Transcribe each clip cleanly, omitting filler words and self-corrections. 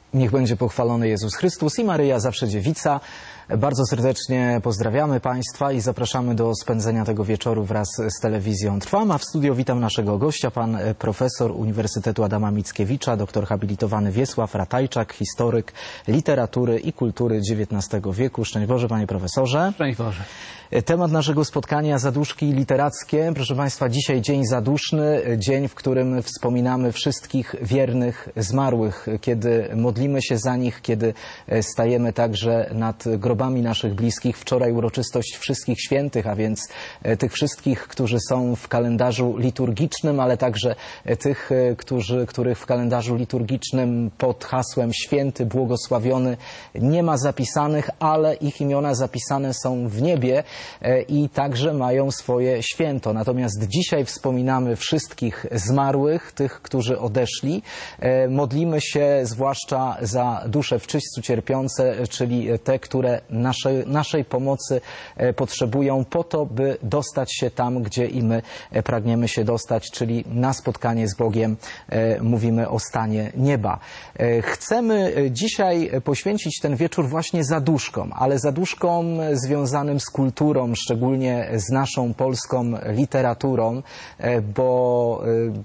Niech będzie pochwalony Jezus Chrystus i Maryja Zawsze Dziewica. Bardzo serdecznie pozdrawiamy Państwa i zapraszamy do spędzenia tego wieczoru wraz z telewizją Trwam. A w studio witam naszego gościa, pan profesor Uniwersytetu Adama Mickiewicza, doktor habilitowany Wiesław Ratajczak, historyk literatury i kultury XIX wieku. Szczęść Boże, panie profesorze. Szczęść Boże. Temat naszego spotkania: zaduszki literackie. Proszę Państwa, dzisiaj dzień zaduszny, dzień, w którym wspominamy wszystkich wiernych zmarłych, kiedy modlimy się za nich, kiedy stajemy także nad grobami naszych bliskich. Wczoraj uroczystość Wszystkich Świętych, a więc tych wszystkich, którzy są w kalendarzu liturgicznym, ale także tych, których w kalendarzu liturgicznym pod hasłem Święty, Błogosławiony nie ma zapisanych, ale ich imiona zapisane są w niebie i także mają swoje święto. Natomiast dzisiaj wspominamy wszystkich zmarłych, tych, którzy odeszli. Modlimy się zwłaszcza za dusze w czyśćcu cierpiące, czyli te, które naszej pomocy potrzebują po to, by dostać się tam, gdzie i my pragniemy się dostać, czyli na spotkanie z Bogiem. Mówimy o stanie nieba. Chcemy dzisiaj poświęcić ten wieczór właśnie zaduszkom, ale zaduszkom związanym z kulturą, szczególnie z naszą polską literaturą, bo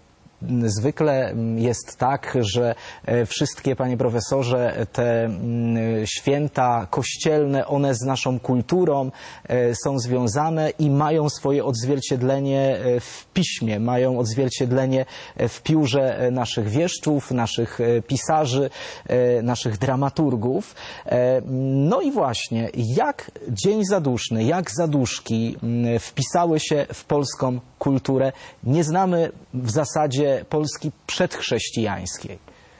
zwykle jest tak, że wszystkie, panie profesorze, te święta kościelne, one z naszą kulturą są związane i mają swoje odzwierciedlenie w piśmie, mają odzwierciedlenie w piórze naszych wieszczów, naszych pisarzy, naszych dramaturgów. No i właśnie, jak dzień zaduszny, jak zaduszki wpisały się w polską kulturę? Nie znamy w zasadzie Polski przedchrześcijańskiej.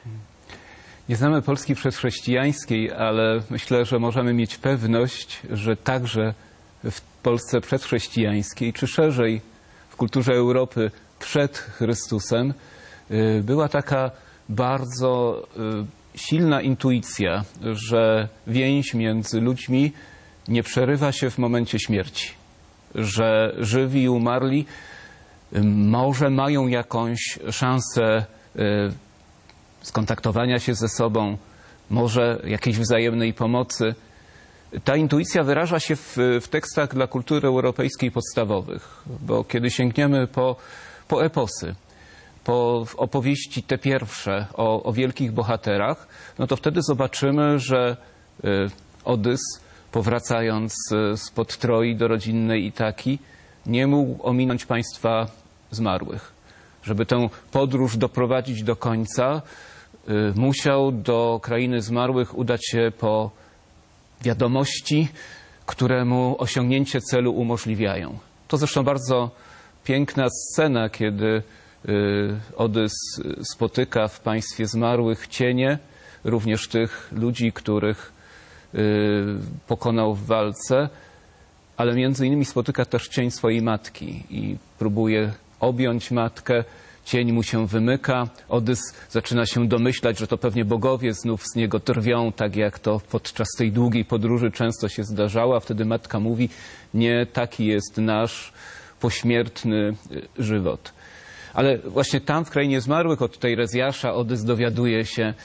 Nie znamy Polski przedchrześcijańskiej, ale myślę, że możemy mieć pewność, że także w Polsce przedchrześcijańskiej, czy szerzej w kulturze Europy przed Chrystusem, była taka bardzo silna intuicja, że więź między ludźmi nie przerywa się w momencie śmierci, że żywi i umarli może mają jakąś szansę skontaktowania się ze sobą, może jakiejś wzajemnej pomocy. Ta intuicja wyraża się w tekstach dla kultury europejskiej podstawowych, bo kiedy sięgniemy po eposy, po opowieści te pierwsze o wielkich bohaterach, no to wtedy zobaczymy, że Odys, powracając spod Troi do rodzinnej Itaki, nie mógł ominąć państwa zmarłych. Żeby tę podróż doprowadzić do końca, musiał do krainy zmarłych udać się po wiadomości, które mu osiągnięcie celu umożliwiają. To zresztą bardzo piękna scena, kiedy Odys spotyka w państwie zmarłych cienie, również tych ludzi, których pokonał w walce, ale między innymi spotyka też cień swojej matki i próbuje objąć matkę. Cień mu się wymyka. Odys zaczyna się domyślać, że to pewnie bogowie znów z niego drwią, tak jak to podczas tej długiej podróży często się zdarzało. A wtedy matka mówi: nie, taki jest nasz pośmiertny żywot. Ale właśnie tam w krainie zmarłych od Teirezjasza Odys dowiaduje się,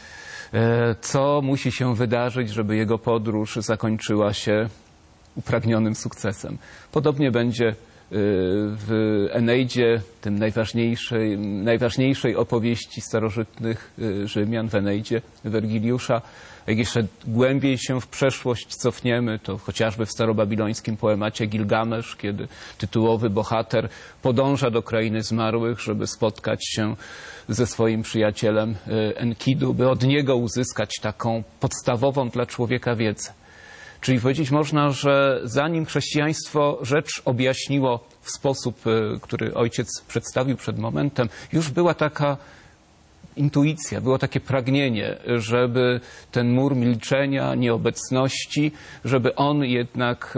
co musi się wydarzyć, żeby jego podróż zakończyła się upragnionym sukcesem. Podobnie będzie w Eneidzie, tym najważniejszej opowieści starożytnych Rzymian, w Eneidzie Wergiliusza. Jak jeszcze głębiej się w przeszłość cofniemy, to chociażby w starobabilońskim poemacie Gilgamesz, kiedy tytułowy bohater podąża do krainy zmarłych, żeby spotkać się ze swoim przyjacielem Enkidu, by od niego uzyskać taką podstawową dla człowieka wiedzę. Czyli powiedzieć można, że zanim chrześcijaństwo rzecz objaśniło w sposób, który ojciec przedstawił przed momentem, już była taka intuicja, było takie pragnienie, żeby ten mur milczenia, nieobecności, żeby on jednak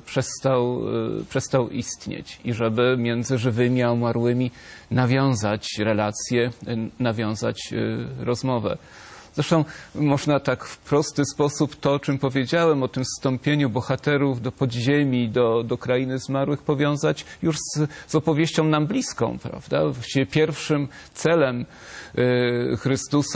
przestał istnieć i żeby między żywymi a umarłymi nawiązać relacje, nawiązać rozmowę. Zresztą można tak w prosty sposób to, o czym powiedziałem, o tym zstąpieniu bohaterów do podziemi, do krainy zmarłych, powiązać już z opowieścią nam bliską, prawda? Właściwie pierwszym celem Chrystusa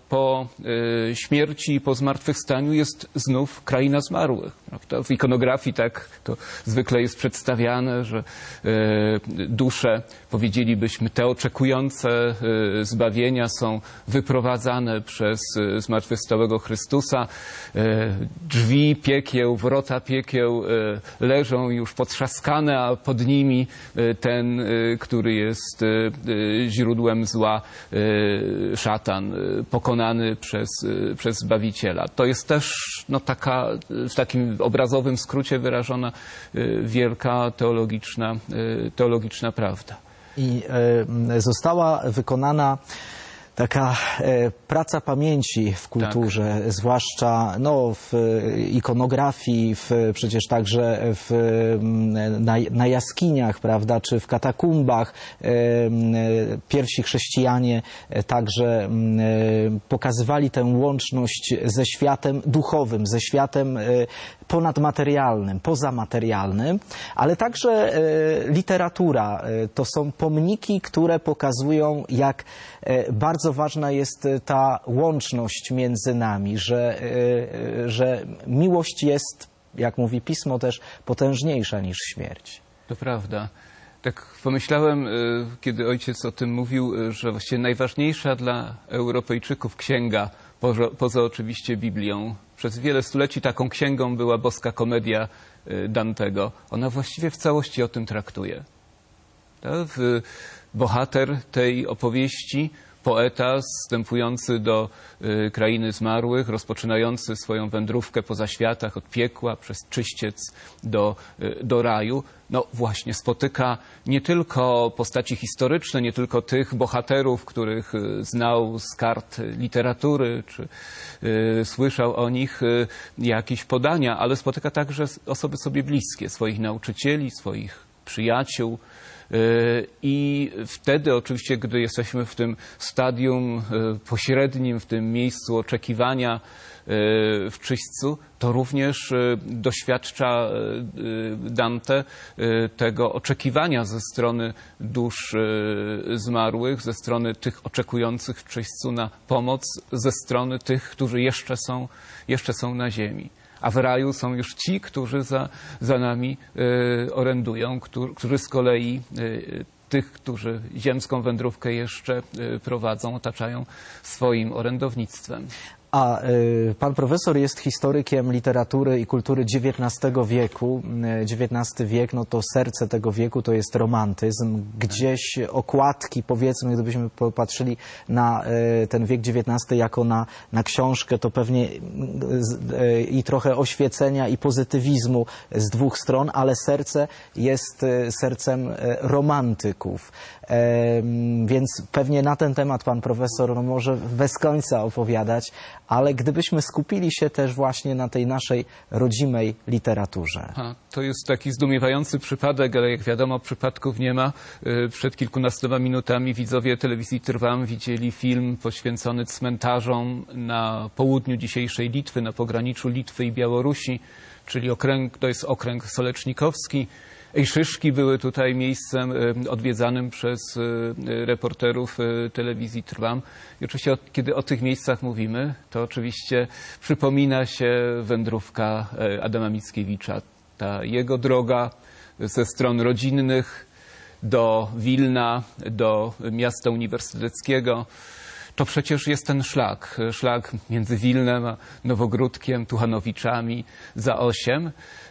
po śmierci i po zmartwychwstaniu jest znów kraina zmarłych. Prawda? W ikonografii tak to zwykle jest przedstawiane, że dusze, powiedzielibyśmy, te oczekujące zbawienia są wyprowadzane przez zmartwychwstałego Chrystusa. Drzwi piekieł, wrota piekieł leżą już potrzaskane, a pod nimi ten, który jest źródłem zła, szatan, pokonany przez Zbawiciela. To jest też taka, w takim obrazowym skrócie wyrażona wielka teologiczna prawda. I została wykonana taka praca pamięci w kulturze, tak. Zwłaszcza w ikonografii, przecież także na jaskiniach, prawda, czy w katakumbach. Pierwsi chrześcijanie także pokazywali tę łączność ze światem duchowym, ze światem ponadmaterialnym, pozamaterialnym, ale także literatura. To są pomniki, które pokazują, jak bardzo ważna jest ta łączność między nami, że miłość jest, jak mówi Pismo, też potężniejsza niż śmierć. To prawda. Tak pomyślałem, kiedy ojciec o tym mówił, że właściwie najważniejsza dla Europejczyków księga, poza oczywiście Biblią, przez wiele stuleci taką księgą była Boska Komedia Dantego. Ona właściwie w całości o tym traktuje. Bohater tej opowieści, poeta wstępujący do krainy zmarłych, rozpoczynający swoją wędrówkę po zaświatach od piekła przez czyściec do raju, właśnie spotyka nie tylko postaci historyczne, nie tylko tych bohaterów, których znał z kart literatury, czy słyszał o nich jakieś podania, ale spotyka także osoby sobie bliskie, swoich nauczycieli, swoich przyjaciół. I wtedy oczywiście, gdy jesteśmy w tym stadium pośrednim, w tym miejscu oczekiwania w czyśćcu, to również doświadcza Dante tego oczekiwania ze strony dusz zmarłych, ze strony tych oczekujących w czyśćcu na pomoc, ze strony tych, którzy jeszcze są na ziemi. A w raju są już ci, którzy za nami orędują, którzy z kolei tych, którzy ziemską wędrówkę jeszcze prowadzą, otaczają swoim orędownictwem. A pan profesor jest historykiem literatury i kultury XIX wieku. XIX wiek, to serce tego wieku to jest romantyzm. Gdzieś okładki, powiedzmy, gdybyśmy popatrzyli na ten wiek XIX jako na książkę, to pewnie i trochę oświecenia i pozytywizmu z dwóch stron, ale serce jest sercem romantyków. Więc pewnie na ten temat pan profesor może bez końca opowiadać, ale gdybyśmy skupili się też właśnie na tej naszej rodzimej literaturze. To jest taki zdumiewający przypadek, ale jak wiadomo, przypadków nie ma. Przed kilkunastoma minutami widzowie telewizji Trwam widzieli film poświęcony cmentarzom na południu dzisiejszej Litwy, na pograniczu Litwy i Białorusi, czyli to jest okręg solecznikowski. Ejszyszki były tutaj miejscem odwiedzanym przez reporterów telewizji Trwam. I oczywiście, kiedy o tych miejscach mówimy, to oczywiście przypomina się wędrówka Adama Mickiewicza. Ta jego droga ze stron rodzinnych do Wilna, do miasta uniwersyteckiego. To przecież jest ten szlak między Wilnem a Nowogródkiem, Tuchanowiczami, Zaosiem.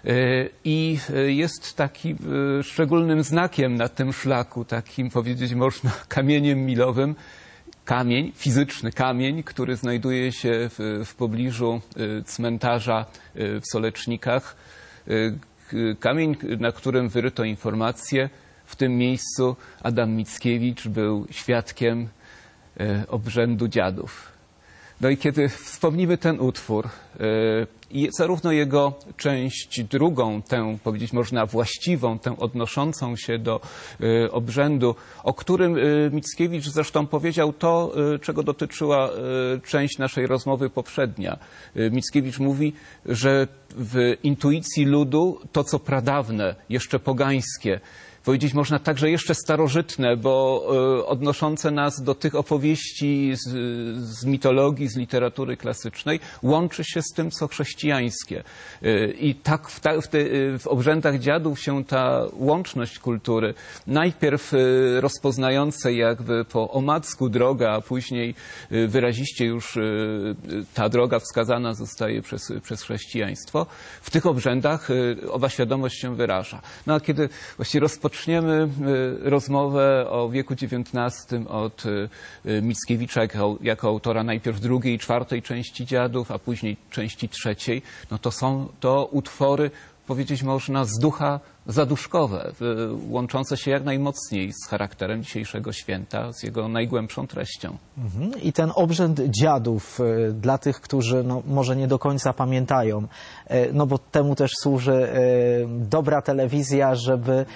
I jest taki szczególnym znakiem na tym szlaku, takim powiedzieć można kamieniem milowym, fizyczny kamień, który znajduje się w pobliżu cmentarza w Solecznikach. Kamień, na którym wyryto informację, w tym miejscu Adam Mickiewicz był świadkiem obrzędu dziadów. I kiedy wspomnimy ten utwór, i zarówno jego część drugą, tę powiedzieć można właściwą, tę odnoszącą się do obrzędu, o którym Mickiewicz zresztą powiedział to, czego dotyczyła część naszej rozmowy poprzednia. Mickiewicz mówi, że w intuicji ludu to, co pradawne, jeszcze pogańskie, powiedzieć można także jeszcze starożytne, bo odnoszące nas do tych opowieści z mitologii, z literatury klasycznej, łączy się z tym, co chrześcijańskie. I tak w obrzędach dziadów się ta łączność kultury, najpierw rozpoznającej jakby po omacku drogę, a później wyraziście już ta droga wskazana zostaje przez chrześcijaństwo, w tych obrzędach owa świadomość się wyraża. No a kiedy właściwie rozpoczniemy rozmowę o wieku XIX od Mickiewicza jako autora najpierw drugiej i czwartej części Dziadów, a później części trzeciej, no to są to utwory, powiedzieć można, z ducha zaduszkowe, łączące się jak najmocniej z charakterem dzisiejszego święta, z jego najgłębszą treścią. I ten obrzęd dziadów, dla tych, którzy no, może nie do końca pamiętają, no bo temu też służy dobra telewizja, żeby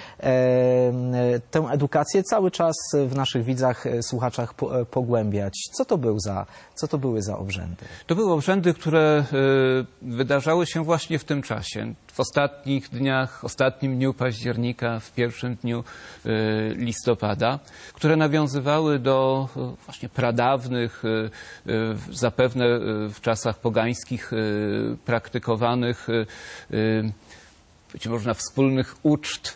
tę edukację cały czas w naszych widzach, słuchaczach pogłębiać. Co to były za obrzędy? To były obrzędy, które wydarzały się właśnie w tym czasie. W ostatnich dniach, ostatnim dniu października, w pierwszym dniu listopada, które nawiązywały do właśnie pradawnych, zapewne w czasach pogańskich praktykowanych, być można wspólnych uczt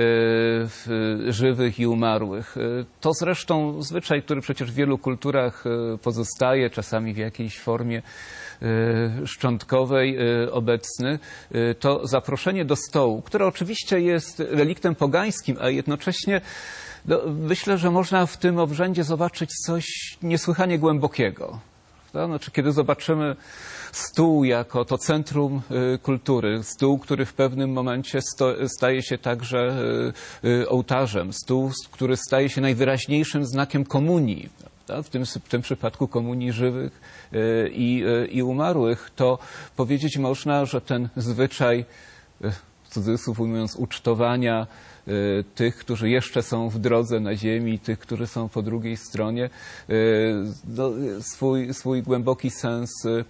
żywych i umarłych. To zresztą zwyczaj, który przecież w wielu kulturach pozostaje, czasami w jakiejś formie szczątkowej obecny, to zaproszenie do stołu, które oczywiście jest reliktem pogańskim, a jednocześnie myślę, że można w tym obrzędzie zobaczyć coś niesłychanie głębokiego. Znaczy, kiedy zobaczymy stół jako to centrum kultury, stół, który w pewnym momencie staje się także ołtarzem, stół, który staje się najwyraźniejszym znakiem komunii, w tym przypadku komunii żywych i umarłych, to powiedzieć można, że ten zwyczaj, w cudzysłów ujmując, ucztowania tych, którzy jeszcze są w drodze na ziemi, tych, którzy są po drugiej stronie, swój głęboki sens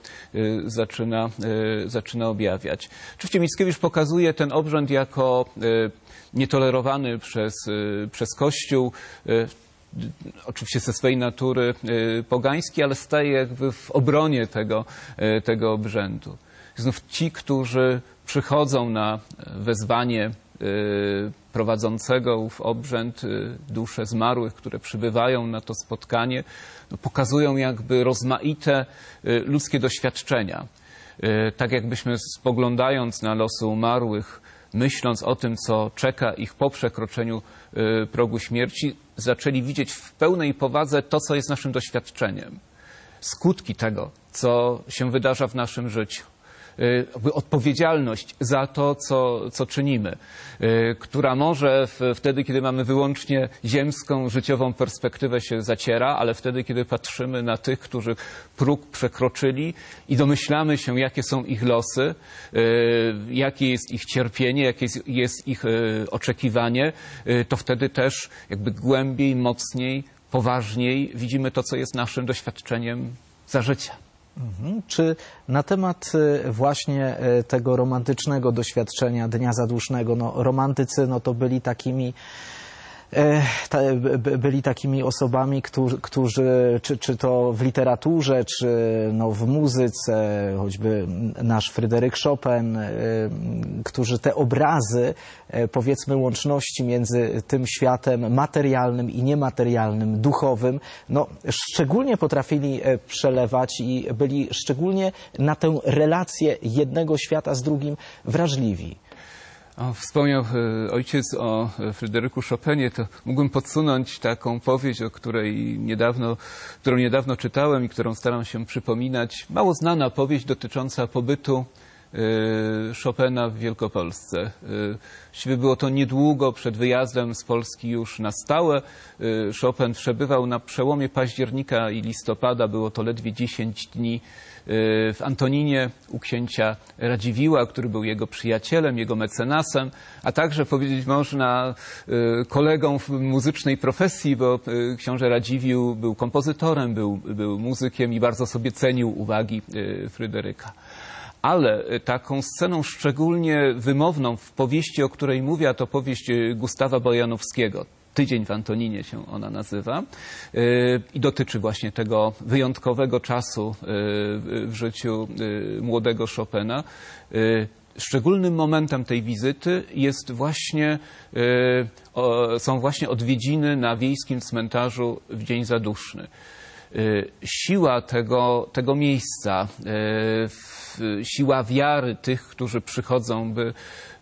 zaczyna objawiać. Oczywiście Mickiewicz pokazuje ten obrzęd jako nietolerowany przez Kościół, oczywiście ze swej natury pogański, ale staje jakby w obronie tego obrzędu. Znów ci, którzy przychodzą na wezwanie prowadzącego ów obrzęd, dusze zmarłych, które przybywają na to spotkanie, pokazują jakby rozmaite ludzkie doświadczenia. Tak jakbyśmy spoglądając na losy umarłych, myśląc o tym, co czeka ich po przekroczeniu progu śmierci, zaczęli widzieć w pełnej powadze to, co jest naszym doświadczeniem. Skutki tego, co się wydarza w naszym życiu. Odpowiedzialność za to, co czynimy, która może wtedy, kiedy mamy wyłącznie ziemską, życiową perspektywę, się zaciera, ale wtedy, kiedy patrzymy na tych, którzy próg przekroczyli i domyślamy się, jakie są ich losy, jakie jest ich cierpienie, jakie jest ich oczekiwanie, to wtedy też jakby głębiej, mocniej, poważniej widzimy to, co jest naszym doświadczeniem za życia. Czy na temat właśnie tego romantycznego doświadczenia Dnia Zadusznego, no romantycy to byli takimi osobami, którzy czy to w literaturze, czy w muzyce, choćby nasz Fryderyk Chopin, którzy te obrazy, powiedzmy, łączności między tym światem materialnym i niematerialnym, duchowym, szczególnie potrafili przelewać i byli szczególnie na tę relację jednego świata z drugim wrażliwi. Wspomniał ojciec o Fryderyku Chopinie, to mógłbym podsunąć taką powieść, którą niedawno czytałem i którą staram się przypominać. Mało znana powieść dotycząca pobytu Chopina w Wielkopolsce. Właściwie było to niedługo przed wyjazdem z Polski już na stałe. Chopin przebywał na przełomie października i listopada, było to ledwie 10 dni w Antoninie u księcia Radziwiłła, który był jego przyjacielem, jego mecenasem, a także powiedzieć można kolegą w muzycznej profesji, bo książę Radziwiłł był kompozytorem, był muzykiem i bardzo sobie cenił uwagi Fryderyka. Ale taką sceną szczególnie wymowną w powieści, o której mówię, a to powieść Gustawa Bojanowskiego. Tydzień w Antoninie się ona nazywa i dotyczy właśnie tego wyjątkowego czasu w życiu młodego Chopina. Szczególnym momentem tej wizyty są właśnie odwiedziny na wiejskim cmentarzu w Dzień Zaduszny. Siła tego miejsca, siła wiary tych, którzy przychodzą, by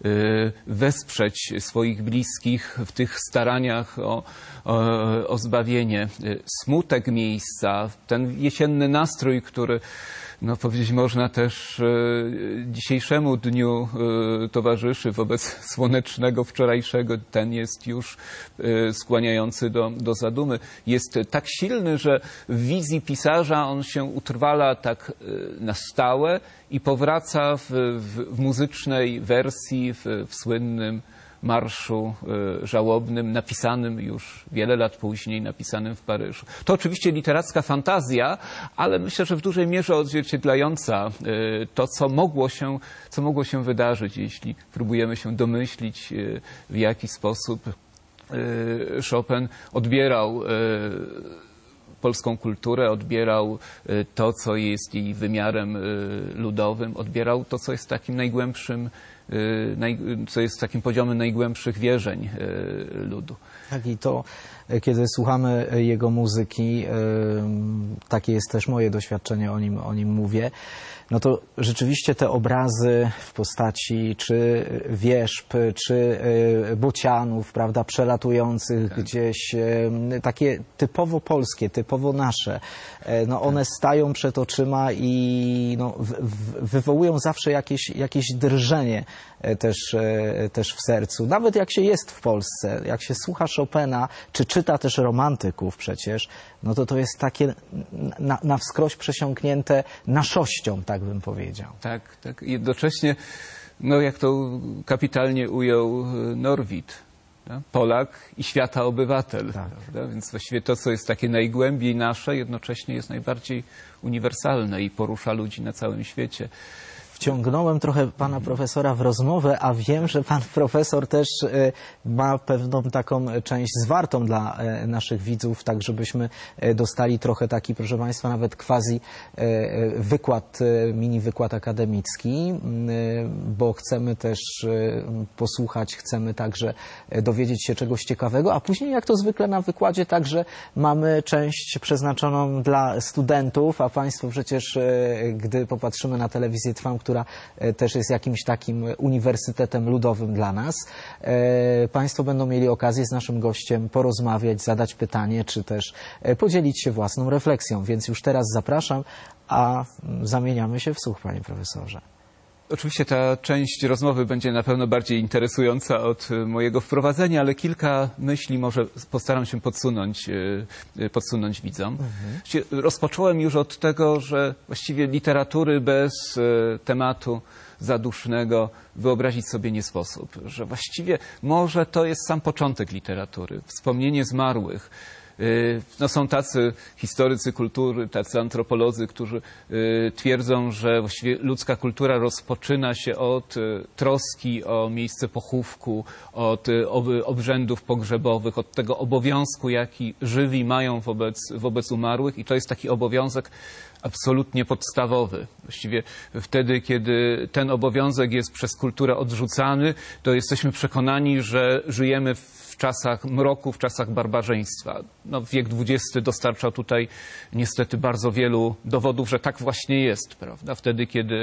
wesprzeć swoich bliskich w tych staraniach o zbawienie. Smutek miejsca, ten jesienny nastrój, który powiedzieć można też dzisiejszemu dniu towarzyszy wobec słonecznego wczorajszego, ten jest już skłaniający do zadumy. Jest tak silny, że w wizji pisarza on się utrwala tak na stałe i powraca w muzycznej wersji, w słynnym marszu żałobnym, napisanym już wiele lat później, napisanym w Paryżu. To oczywiście literacka fantazja, ale myślę, że w dużej mierze odzwierciedlająca to, co mogło się wydarzyć, jeśli próbujemy się domyślić, w jaki sposób Chopin odbierał polską kulturę, odbierał to, co jest jej wymiarem ludowym, odbierał to, co jest takim najgłębszym, co jest takim poziomem najgłębszych wierzeń ludu. Tak, i to, kiedy słuchamy jego muzyki, takie jest też moje doświadczenie, o nim mówię, no to rzeczywiście te obrazy w postaci czy wierzb, czy bocianów, prawda, przelatujących gdzieś, takie typowo polskie, typowo nasze, no one stają przed oczyma i no, wywołują zawsze jakieś drżenie też w sercu. Nawet jak się jest w Polsce, jak się słucha Chopina, czy czyta też romantyków przecież, no to jest takie na wskroś przesiąknięte naszością, tak bym powiedział. Tak. Jednocześnie, no jak to kapitalnie ujął Norwid, Polak i świata obywatel. Tak. Prawda? Więc właściwie to, co jest takie najgłębiej nasze, jednocześnie jest najbardziej uniwersalne i porusza ludzi na całym świecie. Wciągnąłem trochę pana profesora w rozmowę, a wiem, że pan profesor też ma pewną taką część zwartą dla naszych widzów, tak żebyśmy dostali trochę taki, proszę państwa, nawet quasi wykład, mini wykład akademicki, bo chcemy też posłuchać, chcemy także dowiedzieć się czegoś ciekawego, a później, jak to zwykle na wykładzie, także mamy część przeznaczoną dla studentów, a państwo przecież, gdy popatrzymy na telewizję Trwam, która też jest jakimś takim uniwersytetem ludowym dla nas. Państwo będą mieli okazję z naszym gościem porozmawiać, zadać pytanie, czy też podzielić się własną refleksją. Więc już teraz zapraszam, a zamieniamy się w słuch, panie profesorze. Oczywiście ta część rozmowy będzie na pewno bardziej interesująca od mojego wprowadzenia, ale kilka myśli może postaram się podsunąć widzom. Rozpocząłem już od tego, że właściwie literatury bez tematu zadusznego wyobrazić sobie nie sposób. Że właściwie może to jest sam początek literatury, wspomnienie zmarłych. No są tacy historycy kultury, tacy antropolodzy, którzy twierdzą, że właściwie ludzka kultura rozpoczyna się od troski o miejsce pochówku, od obrzędów pogrzebowych, od tego obowiązku, jaki żywi mają wobec umarłych, i to jest taki obowiązek absolutnie podstawowy. Właściwie wtedy, kiedy ten obowiązek jest przez kulturę odrzucany, to jesteśmy przekonani, że żyjemy w czasach mroku, w czasach barbarzyństwa. No, wiek XX dostarczał tutaj niestety bardzo wielu dowodów, że tak właśnie jest, prawda? Wtedy, kiedy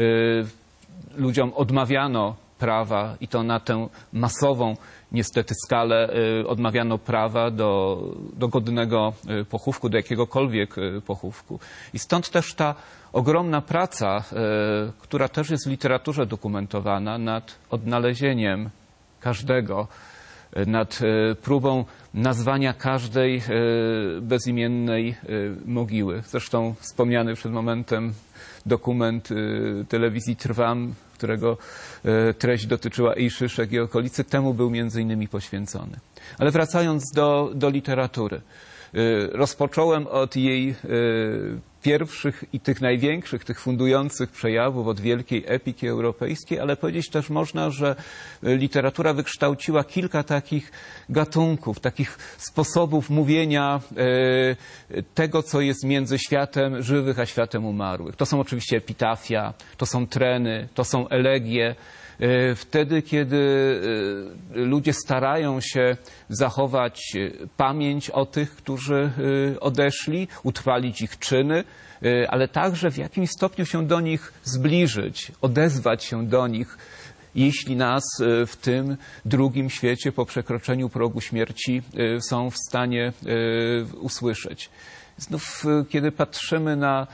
ludziom odmawiano prawa, i to na tę masową niestety skalę, odmawiano prawa do godnego pochówku, do jakiegokolwiek pochówku. I stąd też ta ogromna praca, która też jest w literaturze dokumentowana, nad odnalezieniem każdego, nad próbą nazwania każdej bezimiennej mogiły. Zresztą wspomniany przed momentem dokument telewizji Trwam, którego treść dotyczyła i Szyszek, i okolicy, temu był między innymi poświęcony. Ale wracając do literatury. Rozpocząłem od jej pierwszych i tych największych, tych fundujących przejawów od wielkiej epiki europejskiej, ale powiedzieć też można, że literatura wykształciła kilka takich gatunków, takich sposobów mówienia tego, co jest między światem żywych a światem umarłych. To są oczywiście epitafia, to są treny, to są elegie. Wtedy, kiedy ludzie starają się zachować pamięć o tych, którzy odeszli, utrwalić ich czyny, ale także w jakimś stopniu się do nich zbliżyć, odezwać się do nich, jeśli nas w tym drugim świecie po przekroczeniu progu śmierci są w stanie usłyszeć. Znów, kiedy patrzymy na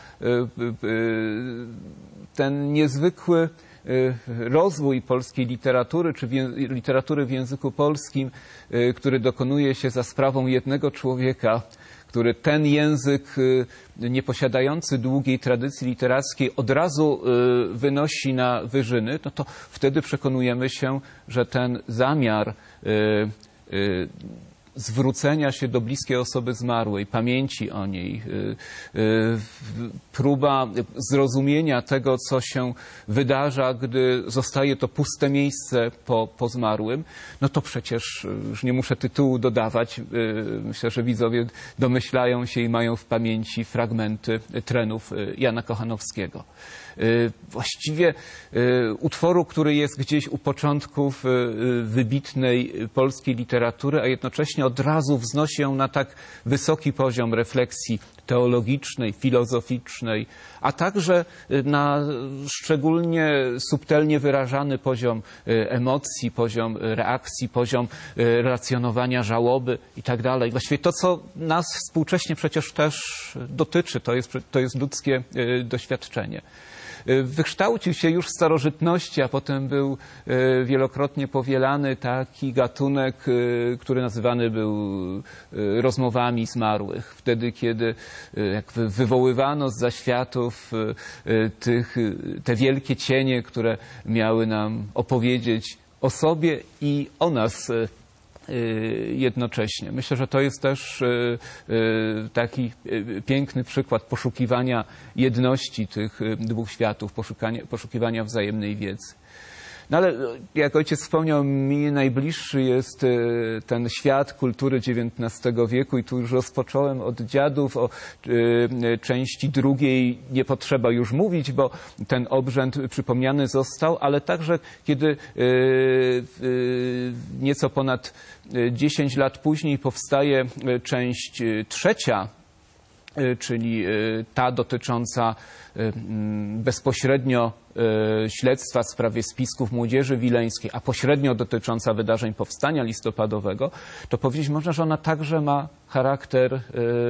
ten niezwykły rozwój polskiej literatury, czy literatury w języku polskim, który dokonuje się za sprawą jednego człowieka, który ten język nie posiadający długiej tradycji literackiej od razu wynosi na wyżyny, no to wtedy przekonujemy się, że ten zamiar zwrócenia się do bliskiej osoby zmarłej, pamięci o niej, próba zrozumienia tego, co się wydarza, gdy zostaje to puste miejsce po zmarłym, no to przecież już nie muszę tytułu dodawać. Myślę, że widzowie domyślają się i mają w pamięci fragmenty trenów Jana Kochanowskiego. Właściwie utworu, który jest gdzieś u początków wybitnej polskiej literatury, a jednocześnie od razu wznosi ją na tak wysoki poziom refleksji teologicznej, filozoficznej, a także na szczególnie subtelnie wyrażany poziom emocji, poziom reakcji, poziom relacjonowania żałoby i tak dalej. Właściwie to, co nas współcześnie przecież też dotyczy, to jest ludzkie doświadczenie. Wykształcił się już w starożytności, a potem był wielokrotnie powielany taki gatunek, który nazywany był rozmowami zmarłych. Wtedy, kiedy wywoływano z zaświatów te wielkie cienie, które miały nam opowiedzieć o sobie i o nas jednocześnie. Myślę, że to jest też taki piękny przykład poszukiwania jedności tych dwóch światów, poszukiwania wzajemnej wiedzy. No ale jak ojciec wspomniał, mi najbliższy jest ten świat kultury XIX wieku i tu już rozpocząłem od dziadów. O części drugiej nie potrzeba już mówić, bo ten obrzęd przypomniany został, ale także kiedy nieco ponad 10 lat później powstaje część trzecia, czyli ta dotycząca bezpośrednio śledztwa w sprawie spisków Młodzieży Wileńskiej, a pośrednio dotycząca wydarzeń Powstania Listopadowego, to powiedzieć można, że ona także ma charakter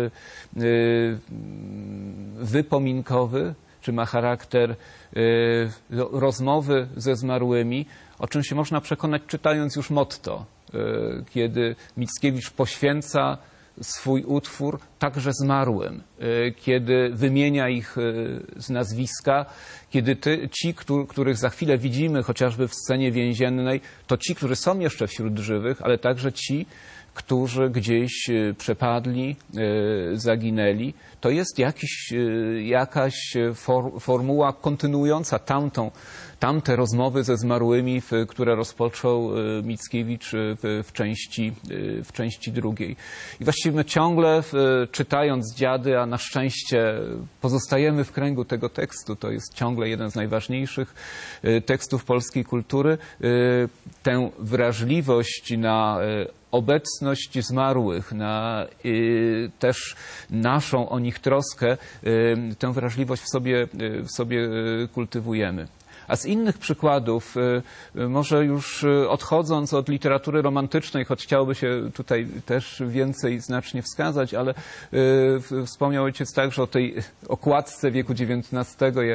wypominkowy, czy ma charakter rozmowy ze zmarłymi, o czym się można przekonać czytając już motto, kiedy Mickiewicz poświęca swój utwór także zmarłym, kiedy wymienia ich z nazwiska, kiedy ci, których za chwilę widzimy chociażby w scenie więziennej, to ci, którzy są jeszcze wśród żywych, ale także ci, którzy gdzieś przepadli, zaginęli. To jest jakaś formuła kontynuująca tamte rozmowy ze zmarłymi, które rozpoczął Mickiewicz w części drugiej. I właściwie my ciągle czytając Dziady, a na szczęście pozostajemy w kręgu tego tekstu, to jest ciągle jeden z najważniejszych tekstów polskiej kultury, tę wrażliwość na obecność zmarłych, na też naszą o nich troskę, tę wrażliwość w sobie kultywujemy. A z innych przykładów, może już odchodząc od literatury romantycznej, choć chciałoby się tutaj też więcej znacznie wskazać, ale wspomniał ojciec także o tej okładce wieku XIX,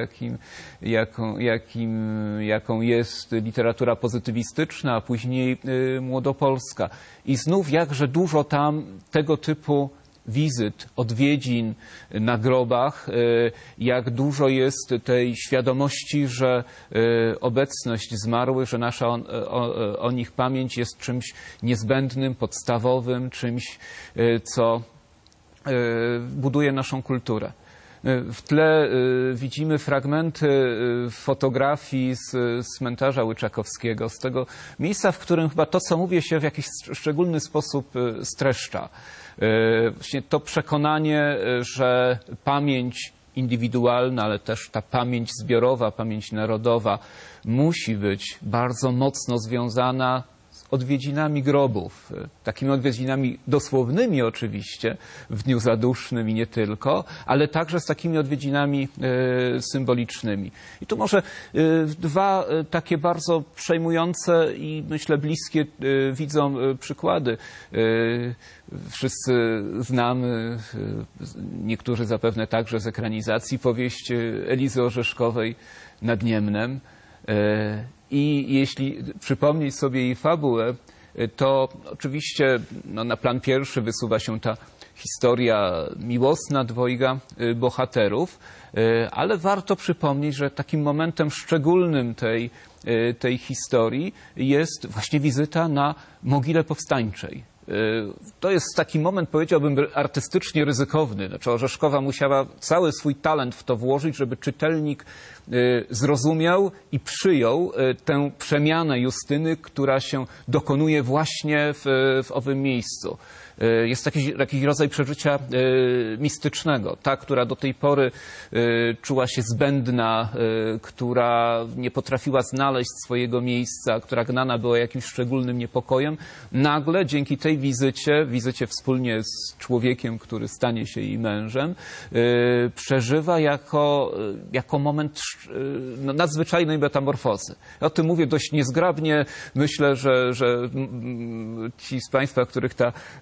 jaką jest literatura pozytywistyczna, a później młodopolska. I znów jakże dużo tam tego typu wizyt, odwiedzin na grobach, jak dużo jest tej świadomości, że obecność zmarłych, że nasza o nich pamięć jest czymś niezbędnym, podstawowym, czymś, co buduje naszą kulturę. W tle widzimy fragmenty fotografii z cmentarza Łyczakowskiego, z tego miejsca, w którym chyba to, co mówię, się w jakiś szczególny sposób streszcza. Właśnie to przekonanie, że pamięć indywidualna, ale też ta pamięć zbiorowa, pamięć narodowa musi być bardzo mocno związana z odwiedzinami grobów. Takimi odwiedzinami dosłownymi oczywiście, w Dniu Zadusznym i nie tylko, ale także z takimi odwiedzinami symbolicznymi. I tu może dwa takie bardzo przejmujące i myślę bliskie widzom przykłady. Wszyscy znamy, niektórzy zapewne także z ekranizacji, powieść Elizy Orzeszkowej Nad Niemnem. I jeśli przypomnieć sobie jej fabułę, to oczywiście na plan pierwszy wysuwa się ta historia miłosna dwojga bohaterów, ale warto przypomnieć, że takim momentem szczególnym tej historii jest właśnie wizyta na mogile powstańczej. To jest taki moment, powiedziałbym, artystycznie ryzykowny. Znaczy Orzeszkowa musiała cały swój talent w to włożyć, żeby czytelnik zrozumiał i przyjął tę przemianę Justyny, która się dokonuje właśnie w owym miejscu. Jest jakiś rodzaj przeżycia mistycznego. Ta, która do tej pory czuła się zbędna, która nie potrafiła znaleźć swojego miejsca, która gnana była jakimś szczególnym niepokojem, nagle dzięki tej wizycie wspólnie z człowiekiem, który stanie się jej mężem, przeżywa jako moment nadzwyczajnej metamorfozy. O tym mówię dość niezgrabnie. Myślę, że ci z Państwa, których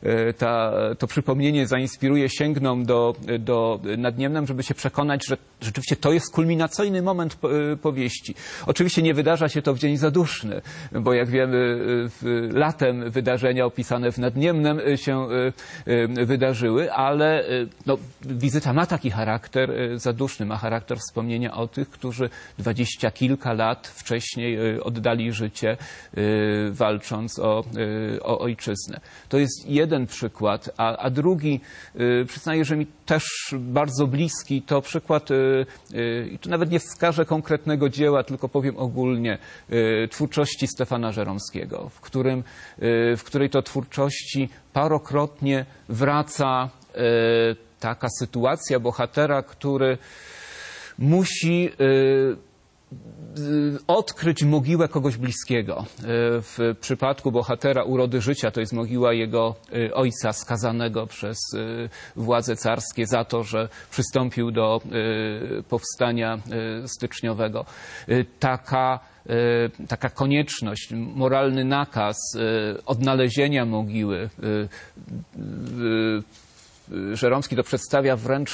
to przypomnienie zainspiruje, sięgną do Nad Niemnem, żeby się przekonać, że rzeczywiście to jest kulminacyjny moment powieści. Oczywiście nie wydarza się to w Dzień Zaduszny, bo jak wiemy, latem wydarzenia opisane w Nad Niemnem się wydarzyły, ale wizyta ma taki charakter zaduszny, ma charakter wspomnienia o tych, którzy 20 kilka lat wcześniej oddali życie, walcząc o ojczyznę. To jest jeden przykład, a drugi, przyznaję, że mi też bardzo bliski, to przykład, i tu nawet nie wskażę konkretnego dzieła, tylko powiem ogólnie, twórczości Stefana Żeromskiego, w której to twórczości parokrotnie wraca taka sytuacja bohatera, który musi odkryć mogiłę kogoś bliskiego. W przypadku bohatera Urody życia to jest mogiła jego ojca skazanego przez władze carskie za to, że przystąpił do powstania styczniowego. Taka konieczność, moralny nakaz odnalezienia mogiły. Żeromski to przedstawia wręcz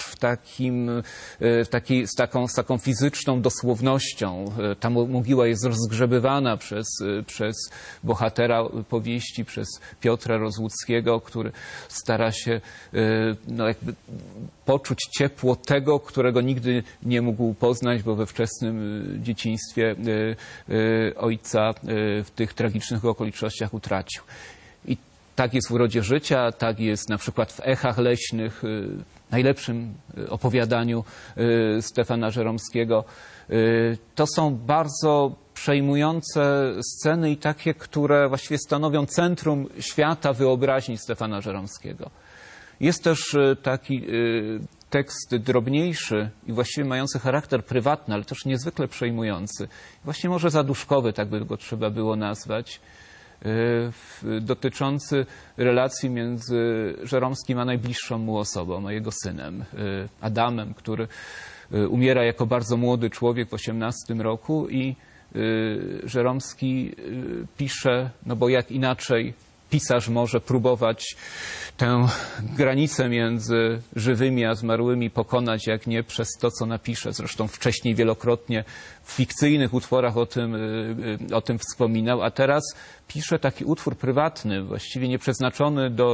z taką fizyczną dosłownością. Ta mogiła jest rozgrzebywana przez bohatera powieści, przez Piotra Rozłuckiego, który stara się jakby poczuć ciepło tego, którego nigdy nie mógł poznać, bo we wczesnym dzieciństwie ojca w tych tragicznych okolicznościach utracił. Tak jest w Urodzie życia, tak jest na przykład w Echach leśnych, najlepszym opowiadaniu Stefana Żeromskiego. To są bardzo przejmujące sceny i takie, które właściwie stanowią centrum świata wyobraźni Stefana Żeromskiego. Jest też taki tekst drobniejszy i właściwie mający charakter prywatny, ale też niezwykle przejmujący. Właśnie może zaduszkowy, tak by go trzeba było nazwać, dotyczący relacji między Żeromskim a najbliższą mu osobą, a jego synem Adamem, który umiera jako bardzo młody człowiek w 18 roku i Żeromski pisze, bo jak inaczej pisarz może próbować tę granicę między żywymi a zmarłymi pokonać, jak nie przez to, co napisze. Zresztą wcześniej wielokrotnie w fikcyjnych utworach o tym wspominał, a teraz pisze taki utwór prywatny, właściwie nieprzeznaczony do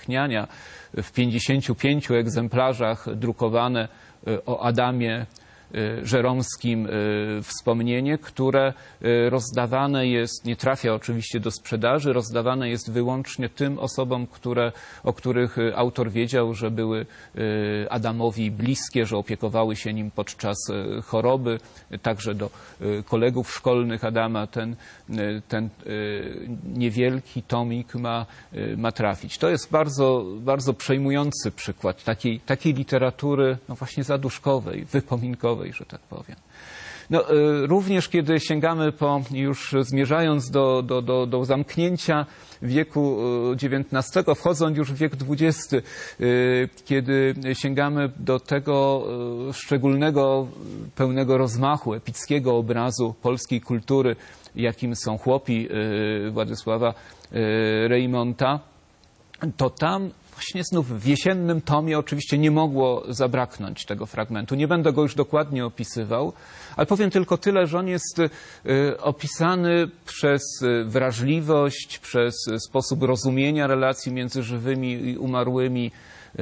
rozpowszechniania, w 55 egzemplarzach drukowane o Adamie żeromskim wspomnienie, które rozdawane jest, nie trafia oczywiście do sprzedaży, rozdawane jest wyłącznie tym osobom, o których autor wiedział, że były Adamowi bliskie, że opiekowały się nim podczas choroby, także do kolegów szkolnych Adama ten niewielki tomik ma trafić. To jest bardzo, bardzo przejmujący przykład takiej literatury, no właśnie zaduszkowej, wypominkowej, że tak powiem. No, również kiedy sięgamy już zmierzając do zamknięcia wieku XIX, wchodząc już w wiek XX, kiedy sięgamy do tego szczególnego, pełnego rozmachu, epickiego obrazu polskiej kultury, jakim są chłopi Władysława Reymonta, to tam właśnie znów w jesiennym tomie oczywiście nie mogło zabraknąć tego fragmentu. Nie będę go już dokładnie opisywał, ale powiem tylko tyle, że on jest opisany przez wrażliwość, przez sposób rozumienia relacji między żywymi i umarłymi,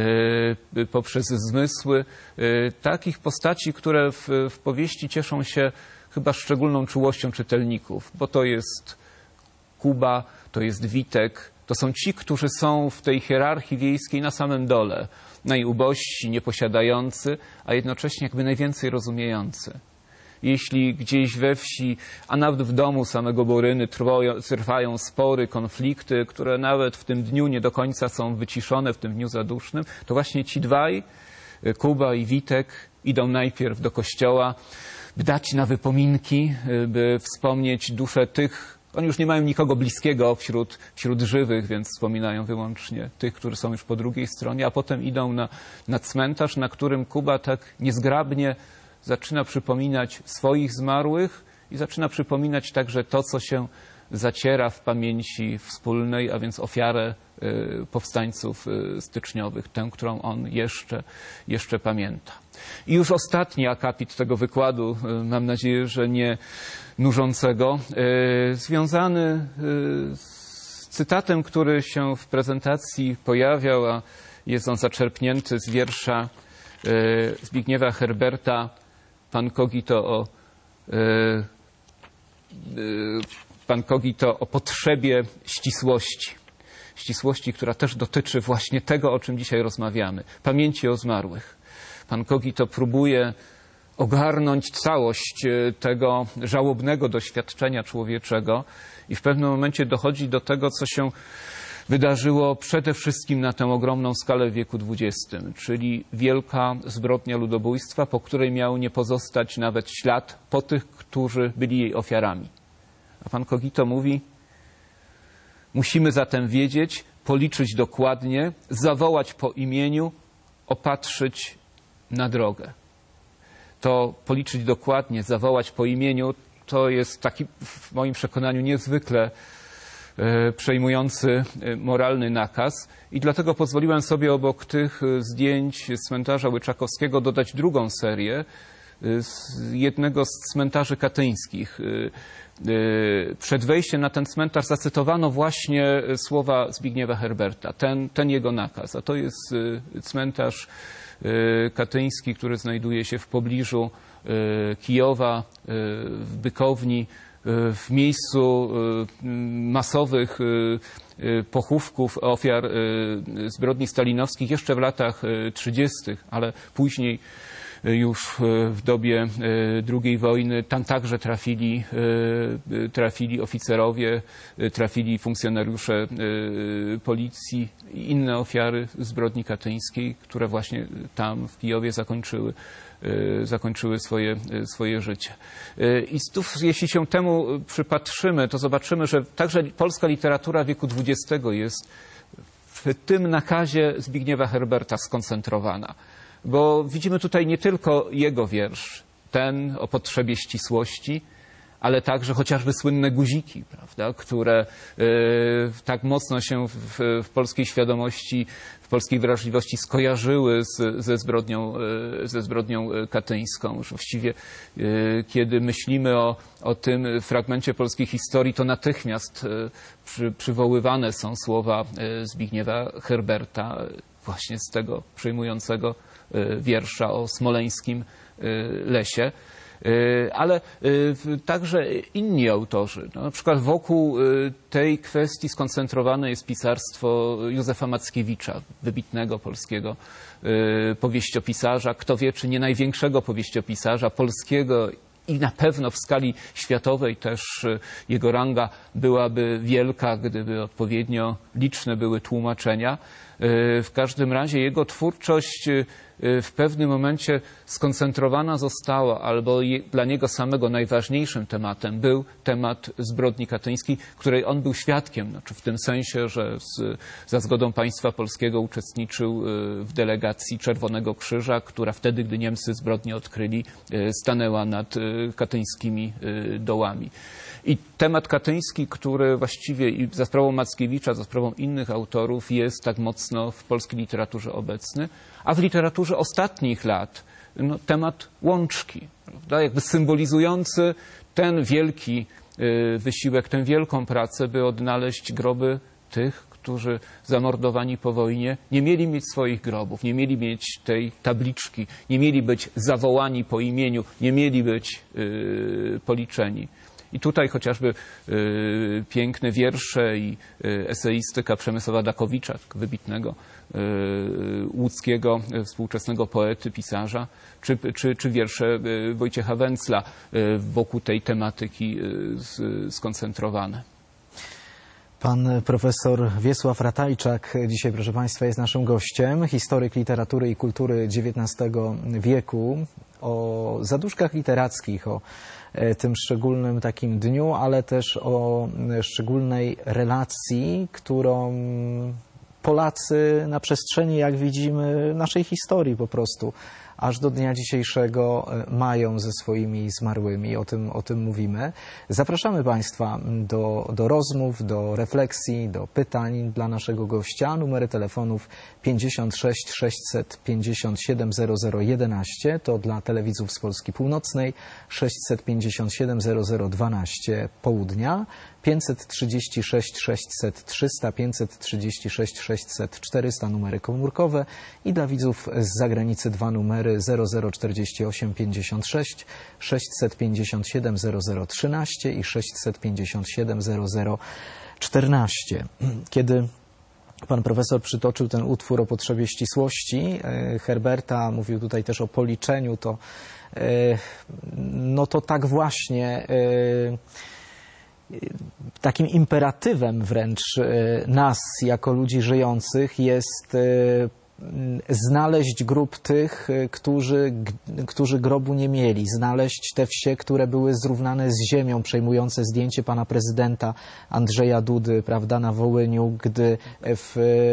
poprzez zmysły takich postaci, które w powieści cieszą się chyba szczególną czułością czytelników, bo to jest Kuba, to jest Witek, to są ci, którzy są w tej hierarchii wiejskiej na samym dole, najubożsi, nieposiadający, a jednocześnie jakby najwięcej rozumiejący. Jeśli gdzieś we wsi, a nawet w domu samego Boryny trwają spory, konflikty, które nawet w tym dniu nie do końca są wyciszone, w tym dniu zadusznym, to właśnie ci dwaj, Kuba i Witek, idą najpierw do kościoła, by dać na wypominki, by wspomnieć duszę tych. Oni już nie mają nikogo bliskiego wśród żywych, więc wspominają wyłącznie tych, którzy są już po drugiej stronie, a potem idą na cmentarz, na którym Kuba tak niezgrabnie zaczyna przypominać swoich zmarłych i zaczyna przypominać także to, co się zaciera w pamięci wspólnej, a więc ofiarę powstańców styczniowych, tę, którą on jeszcze pamięta. I już ostatni akapit tego wykładu, mam nadzieję, że nie nużącego, związany z cytatem, który się w prezentacji pojawiał, a jest on zaczerpnięty z wiersza Zbigniewa Herberta Pan Kogito o potrzebie ścisłości. Ścisłości, która też dotyczy właśnie tego, o czym dzisiaj rozmawiamy. Pamięci o zmarłych. Pan Kogito próbuje ogarnąć całość tego żałobnego doświadczenia człowieczego i w pewnym momencie dochodzi do tego, co się wydarzyło przede wszystkim na tę ogromną skalę w wieku XX, czyli wielka zbrodnia ludobójstwa, po której miał nie pozostać nawet ślad po tych, którzy byli jej ofiarami. A pan Kogito mówi: musimy zatem wiedzieć, policzyć dokładnie, zawołać po imieniu, opatrzyć na drogę. To policzyć dokładnie, zawołać po imieniu, to jest taki w moim przekonaniu niezwykle przejmujący moralny nakaz i dlatego pozwoliłem sobie obok tych zdjęć z cmentarza Łyczakowskiego dodać drugą serię z jednego z cmentarzy katyńskich. Przed wejściem na ten cmentarz zacytowano właśnie słowa Zbigniewa Herberta, ten jego nakaz, a to jest cmentarz katyński, który znajduje się w pobliżu Kijowa, w Bykowni, w miejscu masowych pochówków ofiar zbrodni stalinowskich jeszcze w latach 30., ale później już w dobie II wojny. Tam także trafili oficerowie, trafili funkcjonariusze policji i inne ofiary zbrodni katyńskiej, które właśnie tam w Kijowie zakończyły swoje życie. I jeśli się temu przypatrzymy, to zobaczymy, że także polska literatura wieku XX jest w tym nakazie Zbigniewa Herberta skoncentrowana. Bo widzimy tutaj nie tylko jego wiersz, ten o potrzebie ścisłości, ale także chociażby słynne guziki, prawda, które tak mocno się w polskiej świadomości, w polskiej wrażliwości skojarzyły ze zbrodnią katyńską. Że właściwie kiedy myślimy o tym fragmencie polskiej historii, to natychmiast przywoływane są słowa Zbigniewa Herberta właśnie z tego przejmującego wiersza o smoleńskim Lesie. Ale także inni autorzy. No, na przykład wokół tej kwestii skoncentrowane jest pisarstwo Józefa Mackiewicza, wybitnego polskiego powieściopisarza, kto wie, czy nie największego powieściopisarza polskiego i na pewno w skali światowej też jego ranga byłaby wielka, gdyby odpowiednio liczne były tłumaczenia. W każdym razie jego twórczość w pewnym momencie skoncentrowana została, albo dla niego samego najważniejszym tematem był temat zbrodni katyńskiej, której on był świadkiem, znaczy w tym sensie, że za zgodą państwa polskiego uczestniczył w delegacji Czerwonego Krzyża, która wtedy, gdy Niemcy zbrodnię odkryli, stanęła nad katyńskimi dołami. I temat katyński, który właściwie i za sprawą Mackiewicza, za sprawą innych autorów jest tak mocno w polskiej literaturze obecny, a w literaturze ostatnich lat temat Łączki, prawda? Jakby symbolizujący ten wielki wysiłek, tę wielką pracę, by odnaleźć groby tych, którzy zamordowani po wojnie nie mieli mieć swoich grobów, nie mieli mieć tej tabliczki, nie mieli być zawołani po imieniu, nie mieli być policzeni. I tutaj chociażby piękne wiersze i eseistyka Przemysława Dakowicza, wybitnego łódzkiego współczesnego poety, pisarza, czy wiersze Wojciecha Węcla wokół tej tematyki skoncentrowane. Pan profesor Wiesław Ratajczak dzisiaj, proszę Państwa, jest naszym gościem. Historyk literatury i kultury XIX wieku. O zaduszkach literackich, o tym szczególnym takim dniu, ale też o szczególnej relacji, którą Polacy na przestrzeni, jak widzimy, naszej historii po prostu aż do dnia dzisiejszego mają ze swoimi zmarłymi. O tym mówimy. Zapraszamy Państwa do rozmów, do refleksji, do pytań dla naszego gościa. Numery telefonów 56 657 0011 to dla telewidzów z Polski Północnej, 657 0012 południa, 536 600 300, 536 600 400 numery komórkowe i dla widzów z zagranicy dwa numery 0048 56 657 0013 i 657 0014. Kiedy pan profesor przytoczył ten utwór o potrzebie ścisłości Herberta, mówił tutaj też o policzeniu, to tak właśnie takim imperatywem wręcz nas jako ludzi żyjących jest znaleźć grób tych, którzy grobu nie mieli, znaleźć te wsie, które były zrównane z ziemią, przejmujące zdjęcie pana prezydenta Andrzeja Dudy, prawda, na Wołyniu, gdy w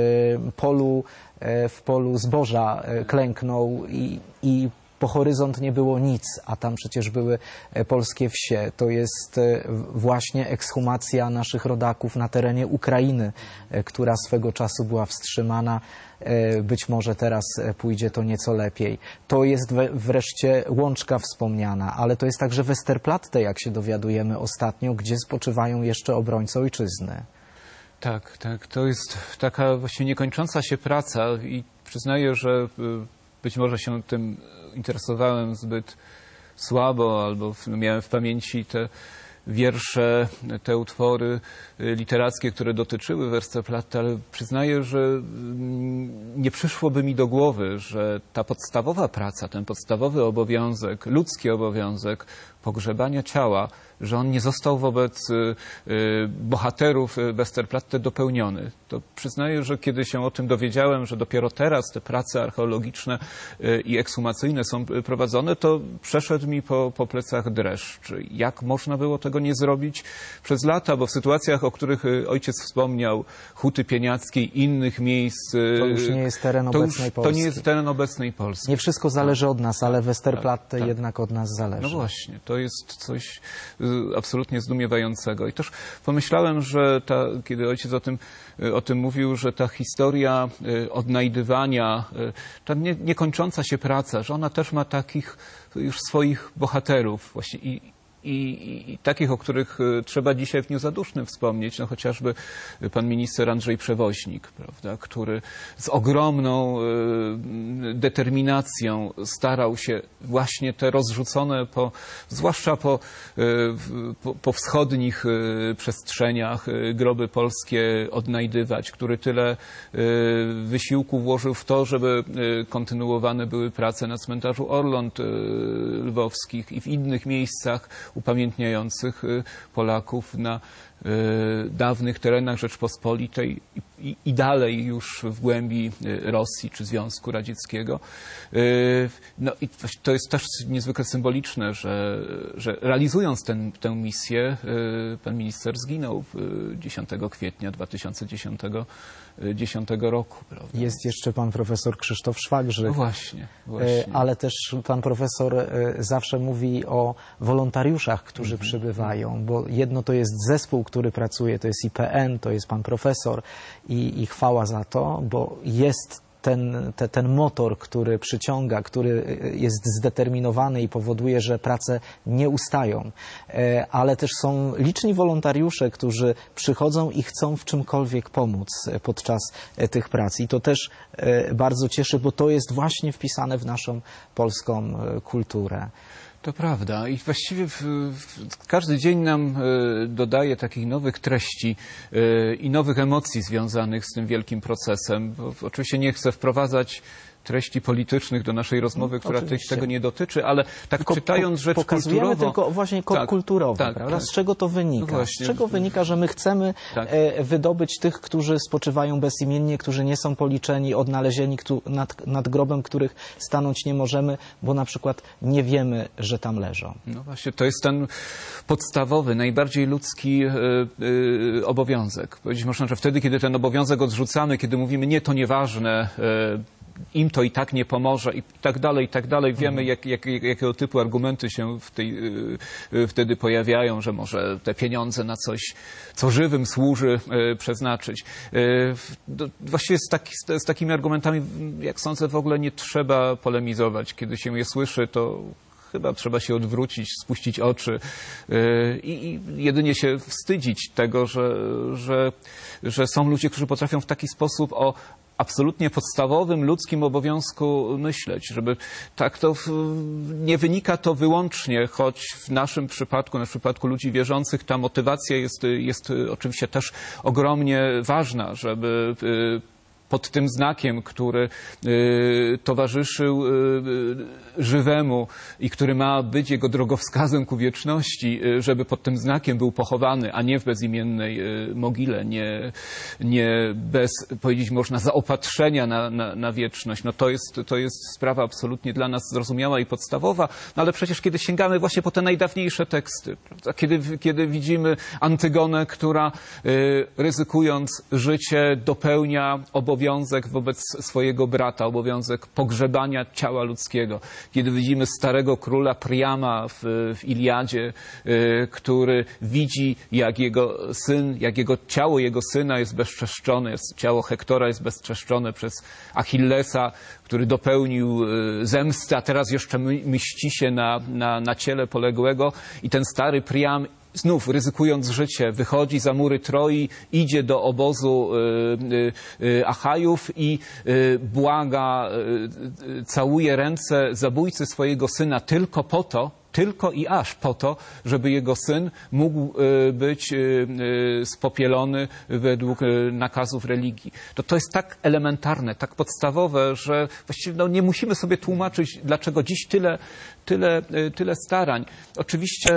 polu zboża klęknął i po horyzont nie było nic, a tam przecież były polskie wsie. To jest właśnie ekshumacja naszych rodaków na terenie Ukrainy, która swego czasu była wstrzymana. Być może teraz pójdzie to nieco lepiej. To jest wreszcie Łączka wspomniana, ale to jest także Westerplatte, jak się dowiadujemy ostatnio, gdzie spoczywają jeszcze obrońcy ojczyzny. Tak. To jest taka właśnie niekończąca się praca i przyznaję, że być może się tym interesowałem zbyt słabo, albo miałem w pamięci te wiersze, te utwory literackie, które dotyczyły Westerplatte, ale przyznaję, że nie przyszłoby mi do głowy, że ta podstawowa praca, ten podstawowy obowiązek, ludzki obowiązek pogrzebania ciała, że on nie został wobec bohaterów Westerplatte dopełniony. To przyznaję, że kiedy się o tym dowiedziałem, że dopiero teraz te prace archeologiczne i ekshumacyjne są prowadzone, to przeszedł mi po plecach dreszcz. Jak można było tego nie zrobić przez lata, bo w sytuacjach, o których ojciec wspomniał, Huty Pieniackiej, innych miejsc... To już nie jest teren obecnej Polski. To nie jest teren obecnej Polski. Nie wszystko zależy od nas, ale Westerplatte jednak od nas zależy. No właśnie, to jest coś absolutnie zdumiewającego. I też pomyślałem, że kiedy ojciec o tym mówił, że ta historia odnajdywania, ta niekończąca się praca, że ona też ma takich już swoich bohaterów właśnie i i takich, o których trzeba dzisiaj w Dniu Zadusznym wspomnieć, no chociażby pan minister Andrzej Przewoźnik, prawda, który z ogromną determinacją starał się właśnie te rozrzucone, zwłaszcza po wschodnich przestrzeniach groby polskie odnajdywać, który tyle wysiłku włożył w to, żeby kontynuowane były prace na cmentarzu Orląt Lwowskich i w innych miejscach upamiętniających Polaków na dawnych terenach Rzeczpospolitej i dalej już w głębi Rosji czy Związku Radzieckiego. No i to jest też niezwykle symboliczne, że realizując tę misję, pan minister zginął 10 kwietnia 2010 roku. Prawda? Jest jeszcze pan profesor Krzysztof Szwagrzyk. No właśnie. Ale też pan profesor zawsze mówi o wolontariuszach, którzy przybywają, bo jedno to jest zespół, który pracuje, to jest IPN, to jest pan profesor i chwała za to, bo jest ten motor, który przyciąga, który jest zdeterminowany i powoduje, że prace nie ustają. Ale też są liczni wolontariusze, którzy przychodzą i chcą w czymkolwiek pomóc podczas tych prac. I to też bardzo cieszy, bo to jest właśnie wpisane w naszą polską kulturę. To prawda i właściwie każdy dzień nam dodaje takich nowych treści i nowych emocji związanych z tym wielkim procesem. Bo oczywiście nie chcę wprowadzać treści politycznych do naszej rozmowy, która tego nie dotyczy, ale tak tylko czytając rzecz pokazujemy kulturowo... tylko właśnie kulturowo, prawda? Z czego to wynika? No właśnie. Z czego wynika, że my chcemy wydobyć tych, którzy spoczywają bezimiennie, którzy nie są policzeni, odnalezieni nad grobem, których stanąć nie możemy, bo na przykład nie wiemy, że tam leżą. No właśnie, to jest ten podstawowy, najbardziej ludzki obowiązek. Powiedzieć można, że wtedy, kiedy ten obowiązek odrzucamy, kiedy mówimy, nie, to nieważne, im to i tak nie pomoże i tak dalej. Wiemy, jakiego typu argumenty się wtedy pojawiają, że może te pieniądze na coś, co żywym służy, przeznaczyć. Właściwie z takimi argumentami, jak sądzę, w ogóle nie trzeba polemizować. Kiedy się je słyszy, to chyba trzeba się odwrócić, spuścić oczy i jedynie się wstydzić tego, że są ludzie, którzy potrafią w taki sposób o absolutnie podstawowym ludzkim obowiązku myśleć, żeby tak to nie wynika to wyłącznie, choć w naszym przypadku, w przypadku ludzi wierzących, ta motywacja jest oczywiście też ogromnie ważna, żeby pod tym znakiem, który towarzyszył żywemu i który ma być jego drogowskazem ku wieczności, żeby pod tym znakiem był pochowany, a nie w bezimiennej mogile, nie bez, powiedzieć można, zaopatrzenia na wieczność. No to jest sprawa absolutnie dla nas zrozumiała i podstawowa, no ale przecież kiedy sięgamy właśnie po te najdawniejsze teksty, prawda? Kiedy widzimy Antygonę, która ryzykując życie dopełnia obowiązek wobec swojego brata, obowiązek pogrzebania ciała ludzkiego. Kiedy widzimy starego króla Priama w Iliadzie, który widzi, jak ciało jego syna jest bezczeszczone, ciało Hektora jest bezczeszczone przez Achillesa, który dopełnił zemsty, a teraz jeszcze mści się na ciele poległego i ten stary Priam znów ryzykując życie, wychodzi za mury Troi, idzie do obozu Achajów i błaga, całuje ręce zabójcy swojego syna tylko i aż po to, żeby jego syn mógł być spopielony według nakazów religii. To jest tak elementarne, tak podstawowe, że właściwie nie musimy sobie tłumaczyć, dlaczego dziś tyle starań. Oczywiście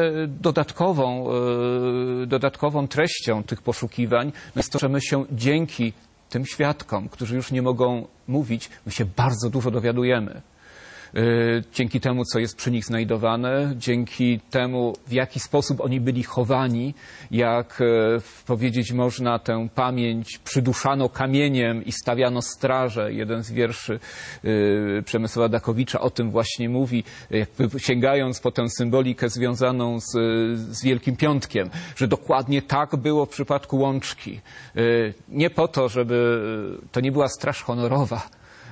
dodatkową treścią tych poszukiwań jest to, że my się dzięki tym świadkom, którzy już nie mogą mówić, my się bardzo dużo dowiadujemy. Dzięki temu, co jest przy nich znajdowane, dzięki temu, w jaki sposób oni byli chowani, jak powiedzieć można, tę pamięć przyduszano kamieniem i stawiano straże. Jeden z wierszy Przemysława Dakowicza o tym właśnie mówi, sięgając po tę symbolikę związaną z Wielkim Piątkiem, że dokładnie tak było w przypadku Łączki. Nie po to, żeby to nie była straż honorowa,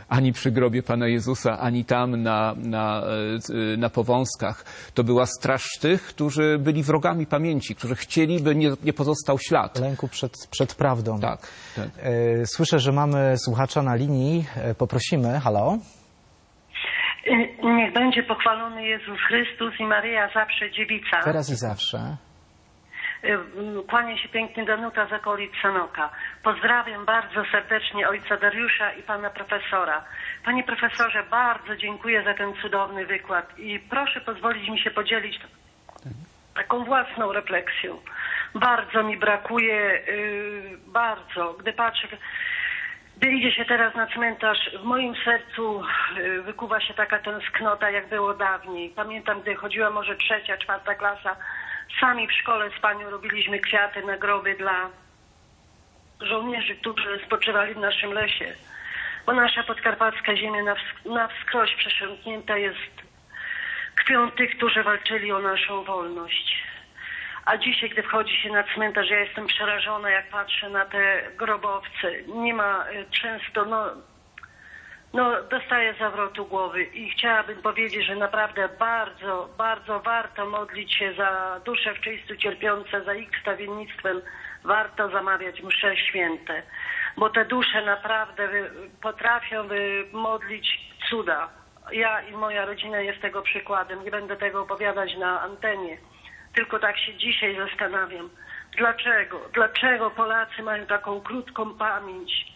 ani przy grobie Pana Jezusa, ani tam na Powązkach. To była straż tych, którzy byli wrogami pamięci, którzy chcieli, by nie pozostał ślad. Lęku przed prawdą. Tak, tak. Słyszę, że mamy słuchacza na linii. Poprosimy. Halo? Niech będzie pochwalony Jezus Chrystus i Maryja zawsze dziewica. Teraz i zawsze. Kłania się pięknie Danuta z okolic Sanoka. Pozdrawiam bardzo serdecznie ojca Dariusza i pana profesora. Panie profesorze, bardzo dziękuję za ten cudowny wykład i proszę pozwolić mi się podzielić taką własną refleksją. Bardzo mi brakuje, bardzo, gdy patrzę, gdy idzie się teraz na cmentarz, w moim sercu wykuwa się taka tęsknota, jak było dawniej. Pamiętam, gdy chodziła może 3., 4. klasa, sami w szkole z panią robiliśmy kwiaty na groby dla żołnierzy, którzy spoczywali w naszym lesie. Bo nasza podkarpacka ziemia na wskroś przesiąknięta jest krwią tych, którzy walczyli o naszą wolność. A dzisiaj, gdy wchodzi się na cmentarz, ja jestem przerażona, jak patrzę na te grobowce. Nie ma często, dostaję zawrotu głowy i chciałabym powiedzieć, że naprawdę bardzo, bardzo warto modlić się za dusze w czystu cierpiące, za ich wstawiennictwem. Warto zamawiać msze święte, bo te dusze naprawdę potrafią modlić cuda. Ja i moja rodzina jest tego przykładem. Nie będę tego opowiadać na antenie. Tylko tak się dzisiaj zastanawiam. Dlaczego Polacy mają taką krótką pamięć?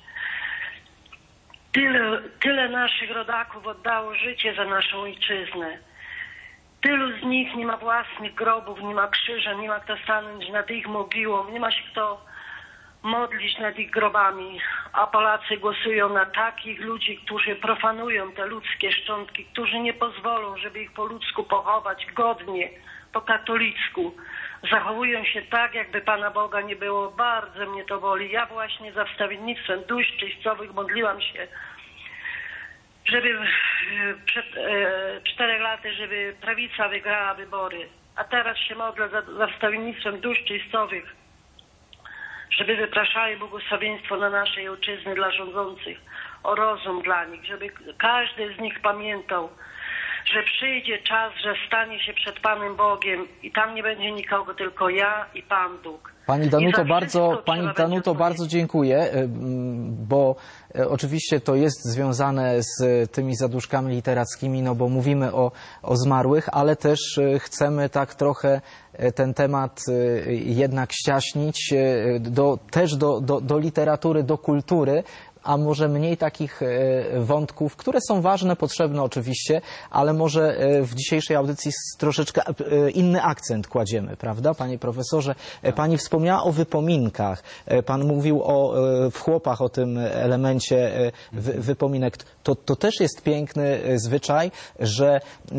Tyle naszych rodaków oddało życie za naszą ojczyznę. Tylu z nich nie ma własnych grobów, nie ma krzyża, nie ma kto stanąć nad ich mogiłą, nie ma się kto modlić nad ich grobami. A Polacy głosują na takich ludzi, którzy profanują te ludzkie szczątki, którzy nie pozwolą, żeby ich po ludzku pochować godnie, po katolicku. Zachowują się tak, jakby Pana Boga nie było. Bardzo mnie to boli. Ja właśnie za wstawiennictwem dusz czyścowych modliłam się, żeby przed 4 laty, żeby prawica wygrała wybory. A teraz się modlę za wstawiennictwem dusz czyścowych, żeby wypraszali błogosławieństwo na naszej ojczyzny dla rządzących, o rozum dla nich, żeby każdy z nich pamiętał, że przyjdzie czas, że stanie się przed Panem Bogiem i tam nie będzie nikogo, tylko ja i Pan Bóg. Pani Danuto, bardzo dziękuję, bo oczywiście to jest związane z tymi zaduszkami literackimi, no bo mówimy o zmarłych, ale też chcemy tak trochę ten temat jednak ściaśnić też do literatury, do kultury, a może mniej takich wątków, które są ważne, potrzebne oczywiście, ale może w dzisiejszej audycji troszeczkę inny akcent kładziemy, prawda, panie profesorze? Pani wspomniała o wypominkach, pan mówił w chłopach, o tym elemencie wypominek. To też jest piękny zwyczaj, że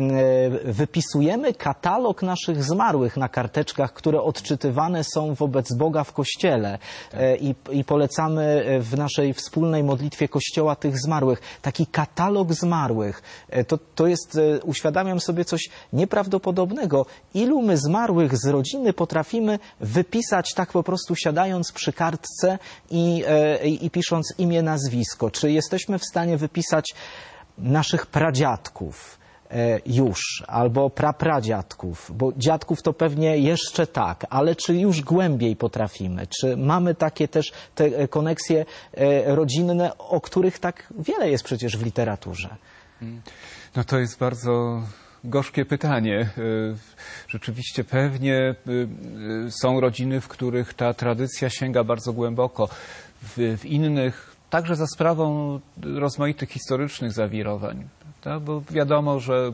wypisujemy katalog naszych zmarłych na karteczkach, które odczytywane są wobec Boga w Kościele i polecamy w naszej wspólnej modlitwie Kościoła tych zmarłych. Taki katalog zmarłych. To jest, uświadamiam sobie, coś nieprawdopodobnego. Ilu my zmarłych z rodziny potrafimy wypisać tak po prostu siadając przy kartce i pisząc imię, nazwisko? Czy jesteśmy w stanie wypisać naszych pradziadków już, albo prapradziadków, bo dziadków to pewnie jeszcze tak, ale czy już głębiej potrafimy? Czy mamy takie też te koneksje rodzinne, o których tak wiele jest przecież w literaturze? No to jest bardzo gorzkie pytanie. Rzeczywiście pewnie są rodziny, w których ta tradycja sięga bardzo głęboko. W innych, także za sprawą rozmaitych historycznych zawirowań. Bo wiadomo, że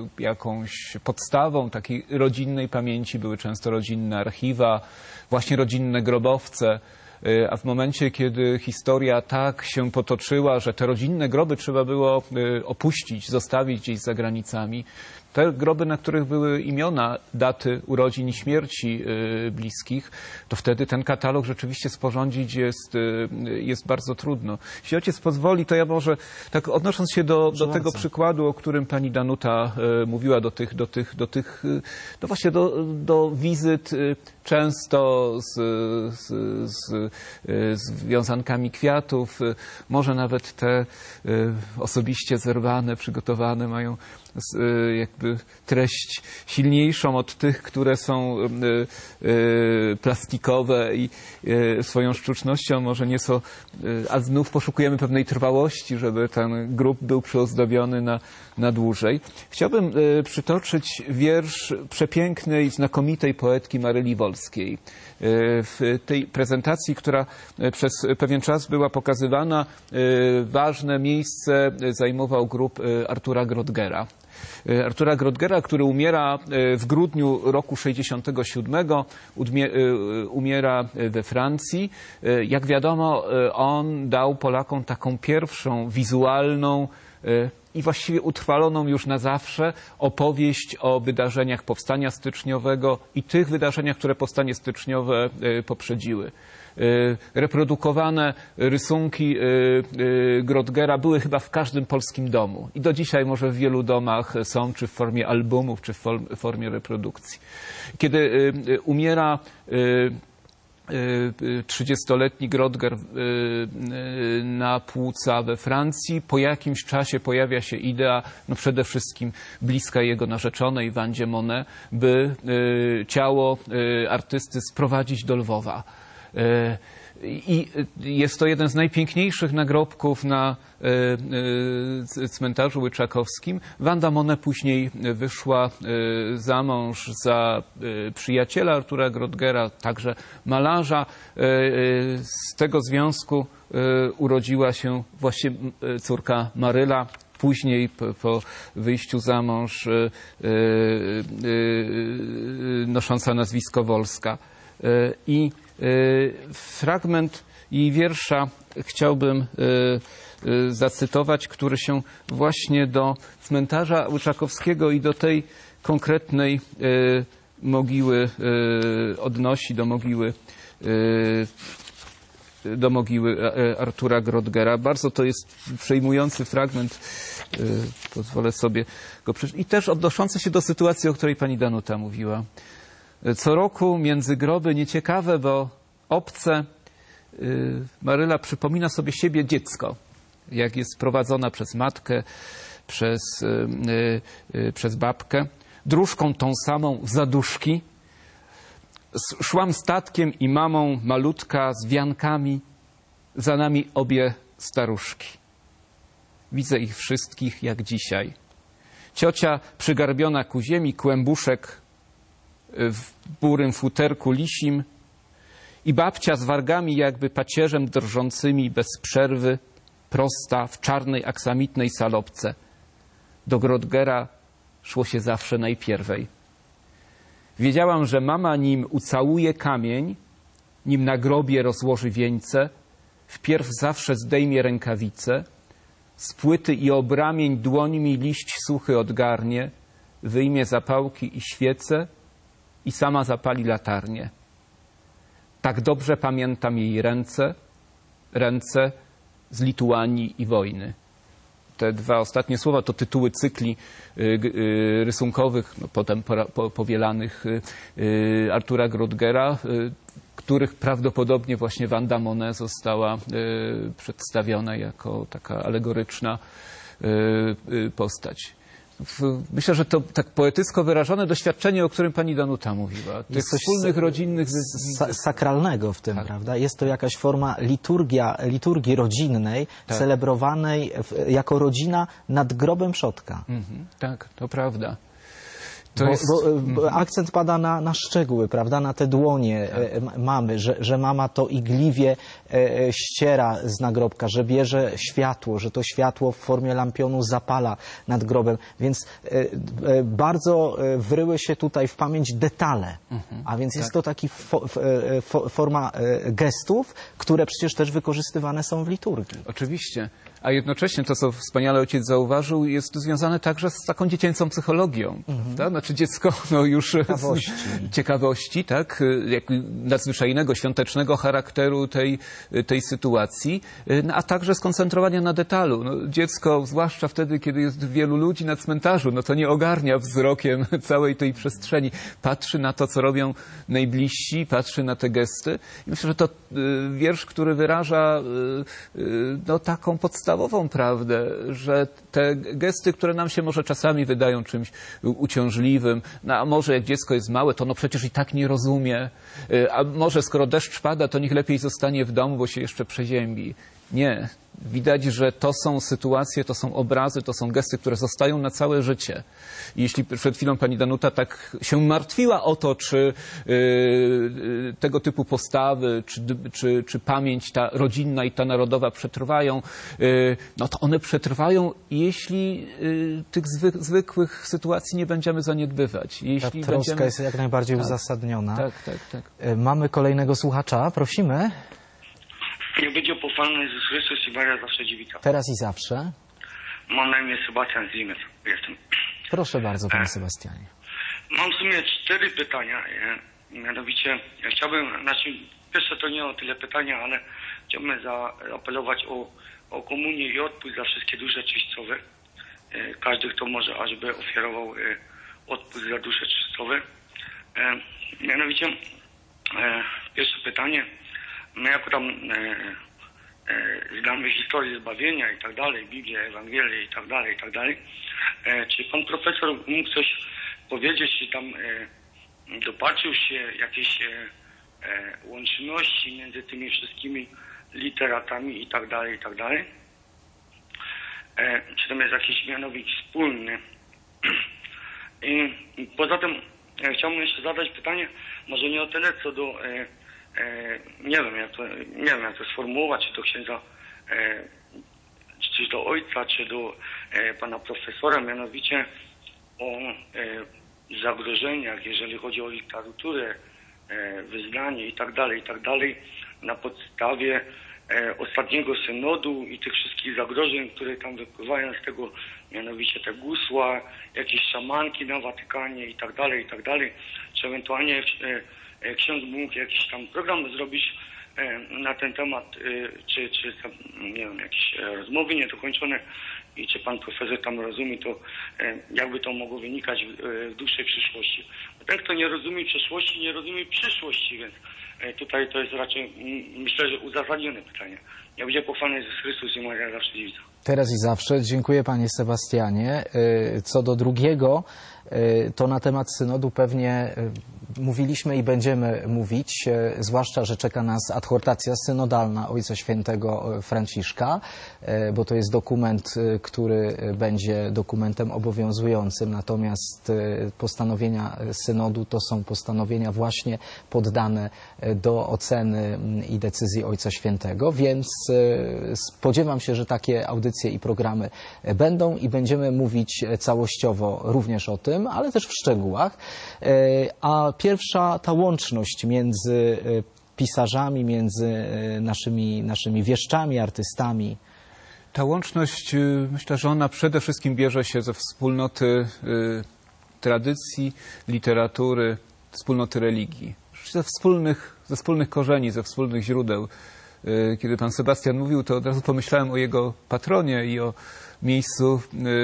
jakąś podstawą takiej rodzinnej pamięci były często rodzinne archiwa, właśnie rodzinne grobowce, a w momencie, kiedy historia tak się potoczyła, że te rodzinne groby trzeba było opuścić, zostawić gdzieś za granicami, Te groby, na których były imiona, daty urodzin i śmierci bliskich, to wtedy ten katalog rzeczywiście sporządzić jest bardzo trudno. Jeśli ojciec pozwoli, to ja może, tak odnosząc się do tego przykładu, o którym pani Danuta mówiła, do właśnie do wizyt często z wiązankami kwiatów, może nawet te osobiście zerwane, przygotowane mają jakby treść silniejszą od tych, które są plastikowe i swoją sztucznością może nieco, a znów poszukujemy pewnej trwałości, żeby ten grób był przyozdobiony na dłużej. Chciałbym przytoczyć wiersz przepięknej, znakomitej poetki Maryli Wolskiej. W tej prezentacji, która przez pewien czas była pokazywana, ważne miejsce zajmował grób Artura Grottgera. Artura Grottgera, który umiera w grudniu roku 67, umiera we Francji. Jak wiadomo, on dał Polakom taką pierwszą wizualną i właściwie utrwaloną już na zawsze opowieść o wydarzeniach Powstania Styczniowego i tych wydarzeniach, które Powstanie Styczniowe poprzedziły. Reprodukowane rysunki Grottgera były chyba w każdym polskim domu i do dzisiaj może w wielu domach są, czy w formie albumów, czy w formie reprodukcji. Kiedy umiera 30-letni Grottger na płuca we Francji, po jakimś czasie pojawia się idea, no przede wszystkim bliska jego narzeczonej Wandzie Monet, by ciało artysty sprowadzić do Lwowa. I jest to jeden z najpiękniejszych nagrobków na cmentarzu łyczakowskim. Wanda Monet później wyszła za mąż za przyjaciela Artura Grottgera, także malarza. Z tego związku urodziła się właśnie córka Maryla. Później po wyjściu za mąż nosząca nazwisko Wolska. I fragment jej wiersza chciałbym zacytować, który się właśnie do cmentarza łyczakowskiego i do tej konkretnej mogiły odnosi, do mogiły Artura Grottgera. Bardzo to jest przejmujący fragment, pozwolę sobie go przeczytać. I też odnoszący się do sytuacji, o której pani Danuta mówiła. Co roku między groby nieciekawe, bo obce, Maryla przypomina sobie siebie dziecko, jak jest prowadzona przez matkę, przez babkę, dróżką tą samą w zaduszki. Szłam statkiem i mamą malutka z wiankami, za nami obie staruszki. Widzę ich wszystkich jak dzisiaj. Ciocia przygarbiona ku ziemi, kłębuszek w burym futerku lisim i babcia z wargami jakby pacierzem drżącymi bez przerwy, prosta w czarnej aksamitnej salopce. Do Grottgera szło się zawsze najpierwej. Wiedziałam, że mama nim ucałuje kamień, nim na grobie rozłoży wieńce, wpierw zawsze zdejmie rękawice, z płyty i obramień dłońmi liść suchy odgarnie, wyjmie zapałki i świece i sama zapali latarnię. Tak dobrze pamiętam jej ręce z Lituanii i wojny. Te dwa ostatnie słowa to tytuły cykli rysunkowych, potem powielanych Artura Grottgera, których prawdopodobnie właśnie Wanda Monet została przedstawiona jako taka alegoryczna postać. Myślę, że to tak poetycko wyrażone doświadczenie, o którym pani Danuta mówiła. Tych jest coś wspólnych, rodzinnych... sakralnego w tym, tak, prawda? Jest to jakaś forma liturgii rodzinnej, tak, celebrowanej jako rodzina nad grobem przodka. Tak, to prawda. Bo akcent pada na szczegóły, prawda? Na te dłonie mamy, że mama to igliwie ściera z nagrobka, że bierze światło, że to światło w formie lampionu zapala nad grobem. Więc bardzo wryły się tutaj w pamięć detale. A więc jest to taki forma gestów, które przecież też wykorzystywane są w liturgii. Oczywiście. A jednocześnie to, co wspaniale ojciec zauważył, jest związane także z taką dziecięcą psychologią. Prawda? Znaczy dziecko już ciekawości, tak? Jak nadzwyczajnego, świątecznego charakteru tej sytuacji, a także skoncentrowania na detalu. No, dziecko, zwłaszcza wtedy, kiedy jest wielu ludzi na cmentarzu, no to nie ogarnia wzrokiem całej tej przestrzeni. Patrzy na to, co robią najbliżsi, patrzy na te gesty. I myślę, że to wiersz, który wyraża no, taką podstawową prawdę, że te gesty, które nam się może czasami wydają czymś uciążliwym, no, a może jak dziecko jest małe, to no przecież i tak nie rozumie, a może skoro deszcz pada, to niech lepiej zostanie w domu, bo się jeszcze przeziębi. Nie. Widać, że to są sytuacje, to są obrazy, to są gesty, które zostają na całe życie. I jeśli przed chwilą pani Danuta tak się martwiła o to, czy tego typu postawy, czy pamięć ta rodzinna i ta narodowa przetrwają, no to one przetrwają, jeśli tych zwykłych sytuacji nie będziemy zaniedbywać. Jeśli ta troska jest jak najbardziej uzasadniona. Tak. Mamy kolejnego słuchacza. Prosimy. Niech będzie pochwalony Jezus Chrystus i Maria zawsze dziewica. Teraz i zawsze. Mam na imię Sebastian z Niemiec. Jestem. Proszę bardzo, panie Sebastianie. Mam w sumie 4 pytania. Mianowicie chciałbym, pierwsze to nie o tyle pytania, ale chciałbym zaapelować o komunię i odpust za wszystkie dusze czyścowe. Każdy, kto może, ażeby ofiarował odpust za dusze czyścowe. Mianowicie pierwsze pytanie. My jako tam znamy historię zbawienia i tak dalej, Biblię, Ewangelię i tak dalej. Czy pan profesor mógł coś powiedzieć, czy tam dopatrzył się jakiejś łączności między tymi wszystkimi literatami i tak dalej? Czy tam jest jakiś mianownik wspólny? I poza tym chciałbym jeszcze zadać pytanie, może nie o tyle co do nie wiem jak to sformułować, czy do księdza, czy do ojca, czy do pana profesora, mianowicie o zagrożeniach, jeżeli chodzi o literaturę, wyznanie i tak dalej, na podstawie ostatniego synodu i tych wszystkich zagrożeń, które tam wypływają z tego, mianowicie te gusła, jakieś szamanki na Watykanie i tak dalej, czy ewentualnie ksiądz mógł jakiś tam program zrobić na ten temat, czy nie wiem, jakieś rozmowy niedokończone i czy pan profesor tam rozumie to, jakby to mogło wynikać w dłuższej przyszłości. Bo ten, kto nie rozumie przeszłości, nie rozumie przyszłości, więc tutaj to jest raczej, myślę, że uzasadnione pytanie. Ja będzie pochwalony Jezus Chrystus i Maria zawsze dziewica. Teraz i zawsze. Dziękuję panie Sebastianie. Co do drugiego, to na temat synodu pewnie mówiliśmy i będziemy mówić, zwłaszcza, że czeka nas adhortacja synodalna Ojca Świętego Franciszka, bo to jest dokument, który będzie dokumentem obowiązującym, natomiast postanowienia synodu to są postanowienia właśnie poddane do oceny i decyzji Ojca Świętego, więc spodziewam się, że takie audycje i programy będą i będziemy mówić całościowo również o tym, ale też w szczegółach. A pierwsza ta łączność między pisarzami, między naszymi wieszczami, artystami. Ta łączność, myślę, że ona przede wszystkim bierze się ze wspólnoty tradycji, literatury, wspólnoty religii. Ze wspólnych korzeni, ze wspólnych źródeł. Kiedy pan Sebastian mówił, to od razu pomyślałem o jego patronie i o miejscu,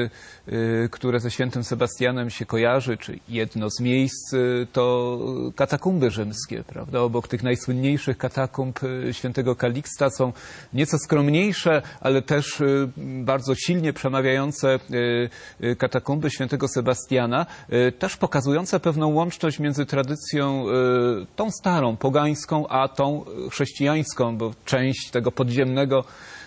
które ze świętym Sebastianem się kojarzy, czy jedno z miejsc to katakumby rzymskie, prawda? Obok tych najsłynniejszych katakumb świętego Kaliksta są nieco skromniejsze, ale też bardzo silnie przemawiające katakumby świętego Sebastiana, też pokazujące pewną łączność między tradycją tą starą, pogańską, a tą chrześcijańską, bo część tego podziemnego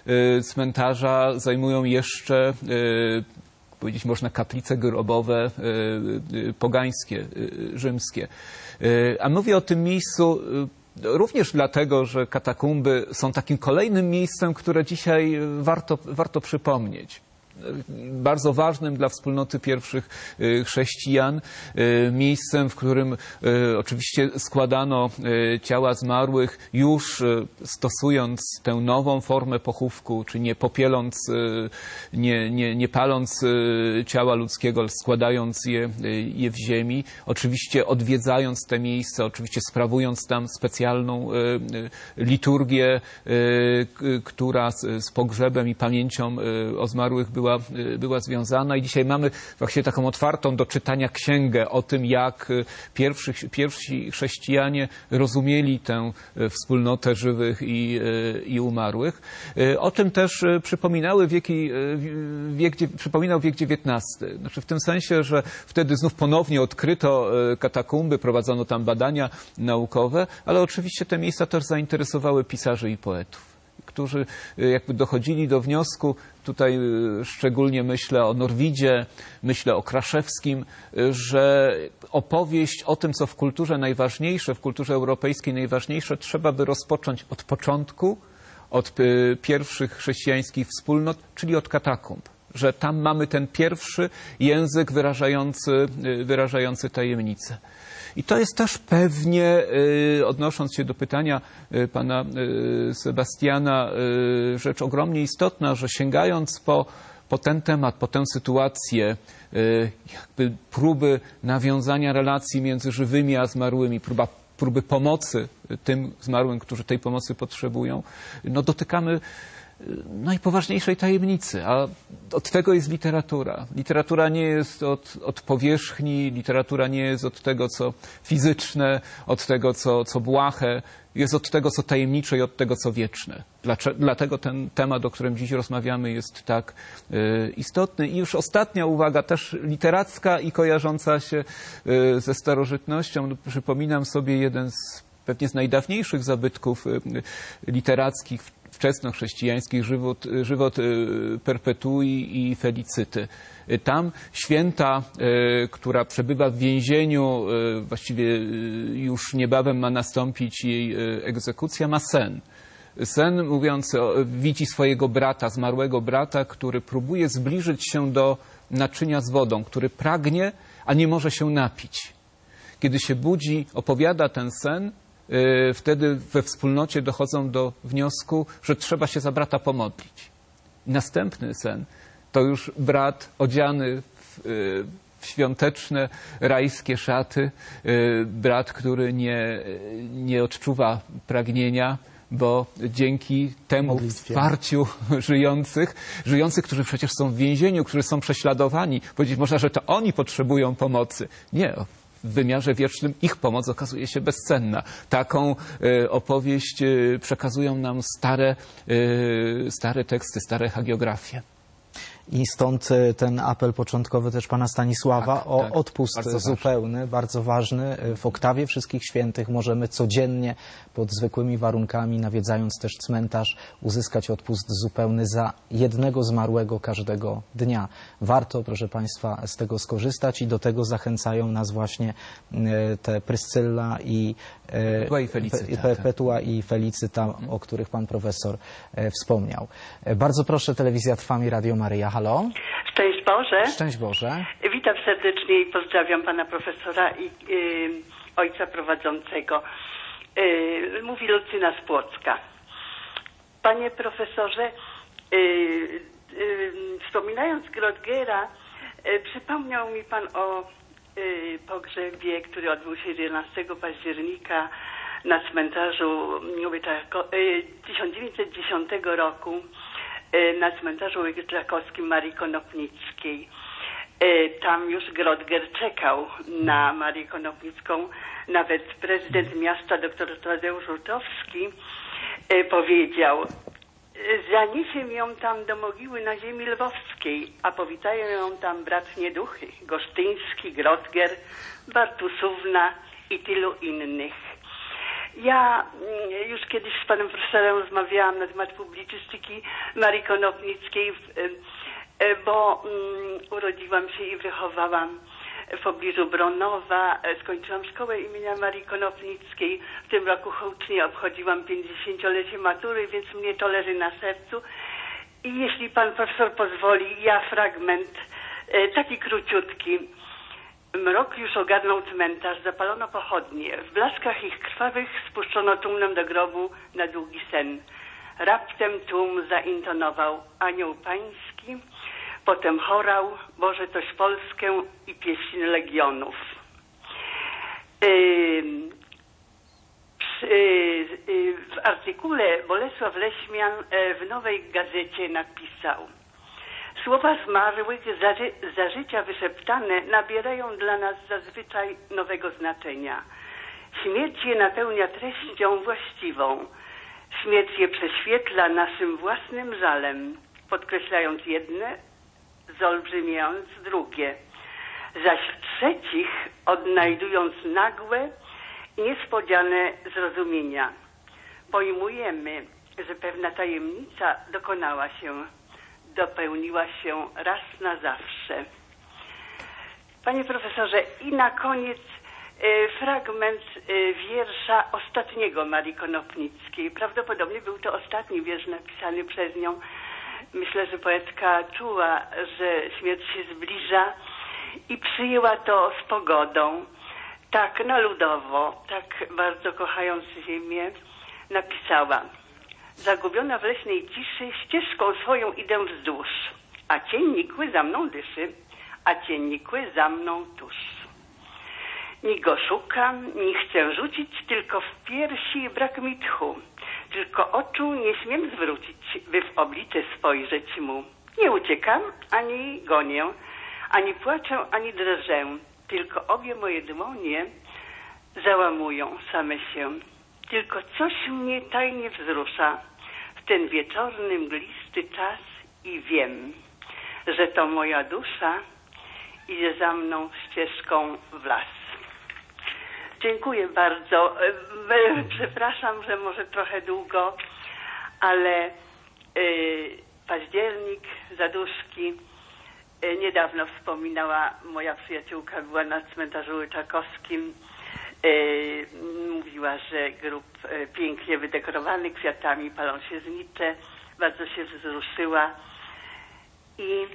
cmentarza zajmują jeszcze, powiedzieć można, kaplice grobowe pogańskie, rzymskie. A mówię o tym miejscu również dlatego, że katakumby są takim kolejnym miejscem, które dzisiaj warto przypomnieć. bardzo ważnym dla wspólnoty pierwszych chrześcijan, miejscem, w którym oczywiście składano ciała zmarłych, już stosując tę nową formę pochówku, czy nie popieląc, nie paląc ciała ludzkiego, ale składając je w ziemi, oczywiście odwiedzając te miejsca, oczywiście sprawując tam specjalną liturgię, która z pogrzebem i pamięcią o zmarłych była związana. I dzisiaj mamy właśnie taką otwartą do czytania księgę o tym, jak pierwsi chrześcijanie rozumieli tę wspólnotę żywych i umarłych. O tym też przypominał wiek XIX. Znaczy w tym sensie, że wtedy znów ponownie odkryto katakumby, prowadzono tam badania naukowe, ale oczywiście te miejsca też zainteresowały pisarzy i poetów, którzy jakby dochodzili do wniosku, tutaj szczególnie myślę o Norwidzie, myślę o Kraszewskim, że opowieść o tym, co w kulturze najważniejsze, w kulturze europejskiej najważniejsze, trzeba by rozpocząć od początku, od pierwszych chrześcijańskich wspólnot, czyli od katakumb. Że tam mamy ten pierwszy język wyrażający tajemnicę. I to jest też pewnie, odnosząc się do pytania pana Sebastiana, rzecz ogromnie istotna, że sięgając po ten temat, po tę sytuację, jakby próby nawiązania relacji między żywymi a zmarłymi, próby pomocy tym zmarłym, którzy tej pomocy potrzebują, no dotykamy najpoważniejszej tajemnicy, a od tego jest literatura. Literatura nie jest od powierzchni, literatura nie jest od tego, co fizyczne, od tego, co błahe, jest od tego, co tajemnicze i od tego, co wieczne. Dlatego ten temat, o którym dziś rozmawiamy, jest tak istotny. I już ostatnia uwaga, też literacka i kojarząca się ze starożytnością. Przypominam sobie jeden z pewnie z najdawniejszych zabytków literackich, wczesnochrześcijańskich, żywot Perpetui i Felicyty. Tam święta, która przebywa w więzieniu, właściwie już niebawem ma nastąpić jej egzekucja, ma sen. Sen, mówiąc, widzi swojego brata, zmarłego brata, który próbuje zbliżyć się do naczynia z wodą, który pragnie, a nie może się napić. Kiedy się budzi, opowiada ten sen, wtedy we wspólnocie dochodzą do wniosku, że trzeba się za brata pomodlić. Następny sen to już brat odziany w świąteczne, rajskie szaty, brat, który nie odczuwa pragnienia, bo dzięki temu wsparciu żyjących, którzy przecież są w więzieniu, którzy są prześladowani, powiedzieć można, że to oni potrzebują pomocy. Nie. W wymiarze wiecznym ich pomoc okazuje się bezcenna. Taką opowieść przekazują nam stare teksty, stare hagiografie. I stąd ten apel początkowy też pana Stanisława o odpust zupełny, bardzo ważny. W oktawie Wszystkich Świętych możemy codziennie pod zwykłymi warunkami, nawiedzając też cmentarz, uzyskać odpust zupełny za jednego zmarłego każdego dnia. Warto, proszę państwa, z tego skorzystać i do tego zachęcają nas właśnie te Pryscylla i Perpetua i Felicyta, o których pan profesor wspomniał. Bardzo proszę, telewizja Trwam i Radio Maryja. Halo? Szczęść Boże. Szczęść Boże. Witam serdecznie i pozdrawiam pana profesora i ojca prowadzącego. Mówi Lucyna z Płocka. Panie profesorze, wspominając Grotgera, przypomniał mi pan o pogrzebie, który odbył się 11 października na cmentarzu 1910 roku na cmentarzu Łyżakowskim Marii Konopnickiej. Tam już Grotger czekał na Marię Konopnicką. Nawet prezydent miasta, dr Tadeusz Żurtowski, powiedział: zaniesiemy ją tam do mogiły na ziemi lwowskiej, a powitają ją tam bratnie duchy, Gosztyński, Grotger, Bartusówna i tylu innych. Ja już kiedyś z panem profesorem rozmawiałam na temat publicystyki Marii Konopnickiej, bo urodziłam się i wychowałam w pobliżu Bronowa. Skończyłam szkołę imienia Marii Konopnickiej. W tym roku hucznie obchodziłam 50-lecie matury, więc mnie to leży na sercu. I jeśli pan profesor pozwoli, ja fragment, taki króciutki. Mrok już ogarnął cmentarz, zapalono pochodnie. W blaskach ich krwawych spuszczono tłumem do grobu na długi sen. Raptem tłum zaintonował anioł pański, potem chorał Boże toś Polskę i pieśń legionów. W artykule Bolesław Leśmian w Nowej Gazecie napisał: słowa zmarłych za życia wyszeptane nabierają dla nas zazwyczaj nowego znaczenia. Śmierć je napełnia treścią właściwą. Śmierć je prześwietla naszym własnym żalem, podkreślając jedne, zolbrzymiając drugie. Zaś w trzecich odnajdując nagłe i niespodziane zrozumienia. Pojmujemy, że pewna tajemnica dokonała się, dopełniła się raz na zawsze. Panie profesorze, i na koniec fragment wiersza ostatniego Marii Konopnickiej. Prawdopodobnie był to ostatni wiersz napisany przez nią. Myślę, że poetka czuła, że śmierć się zbliża i przyjęła to z pogodą. Tak na ludowo, tak bardzo kochając ziemię, napisała: zagubiona w leśnej ciszy, ścieżką swoją idę wzdłuż, a cień nikły za mną dyszy, a cień nikły za mną tuż. Ni go szukam, ni chcę rzucić, tylko w piersi brak mi tchu, tylko oczu nie śmiem zwrócić, by w oblicze spojrzeć mu. Nie uciekam, ani gonię, ani płaczę, ani drżę, tylko obie moje dłonie załamują same się. Tylko coś mnie tajnie wzrusza w ten wieczorny, mglisty czas i wiem, że to moja dusza idzie za mną ścieżką w las. Dziękuję bardzo. Przepraszam, że może trochę długo, ale październik, Zaduszki. Niedawno wspominała moja przyjaciółka, była na cmentarzu łyczakowskim. Mówiła, że grób pięknie wydekorowany kwiatami, palą się znicze. Bardzo się wzruszyła. I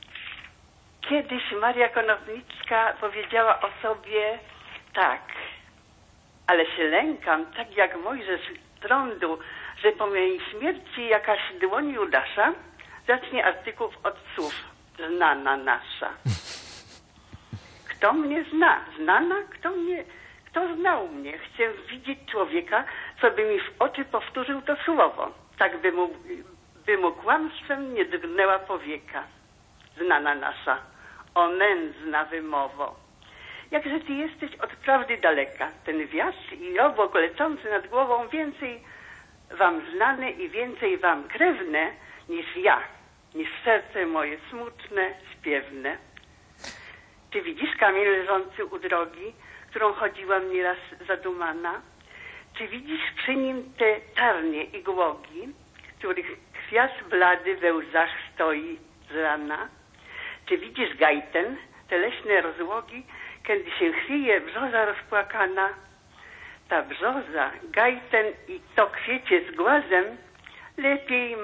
kiedyś Maria Konopnicka powiedziała o sobie tak: ale się lękam, tak jak Mojżesz trądu, że po mojej śmierci jakaś dłoń Judasza zacznie artykuł od słów: znana nasza. Kto mnie zna? Znana? Kto znał mnie? Chcę widzieć człowieka, co by mi w oczy powtórzył to słowo. Tak by mu kłamstwem nie drgnęła powieka. Znana nasza, o nędzna wymowo. Jakże ty jesteś od prawdy daleka. Ten wiatr i obłok lecący nad głową więcej wam znane i więcej wam krewne niż ja, niż serce moje smutne, śpiewne. Czy widzisz kamień leżący u drogi, którą chodziłam nieraz zadumana? Czy widzisz przy nim te czarnie i głogi, których kwiat blady we łzach stoi z rana? Czy widzisz gajten, te leśne rozłogi, kiedy się chwieje brzoza rozpłakana? Ta brzoza, gajten i to kwiecie z głazem lepiej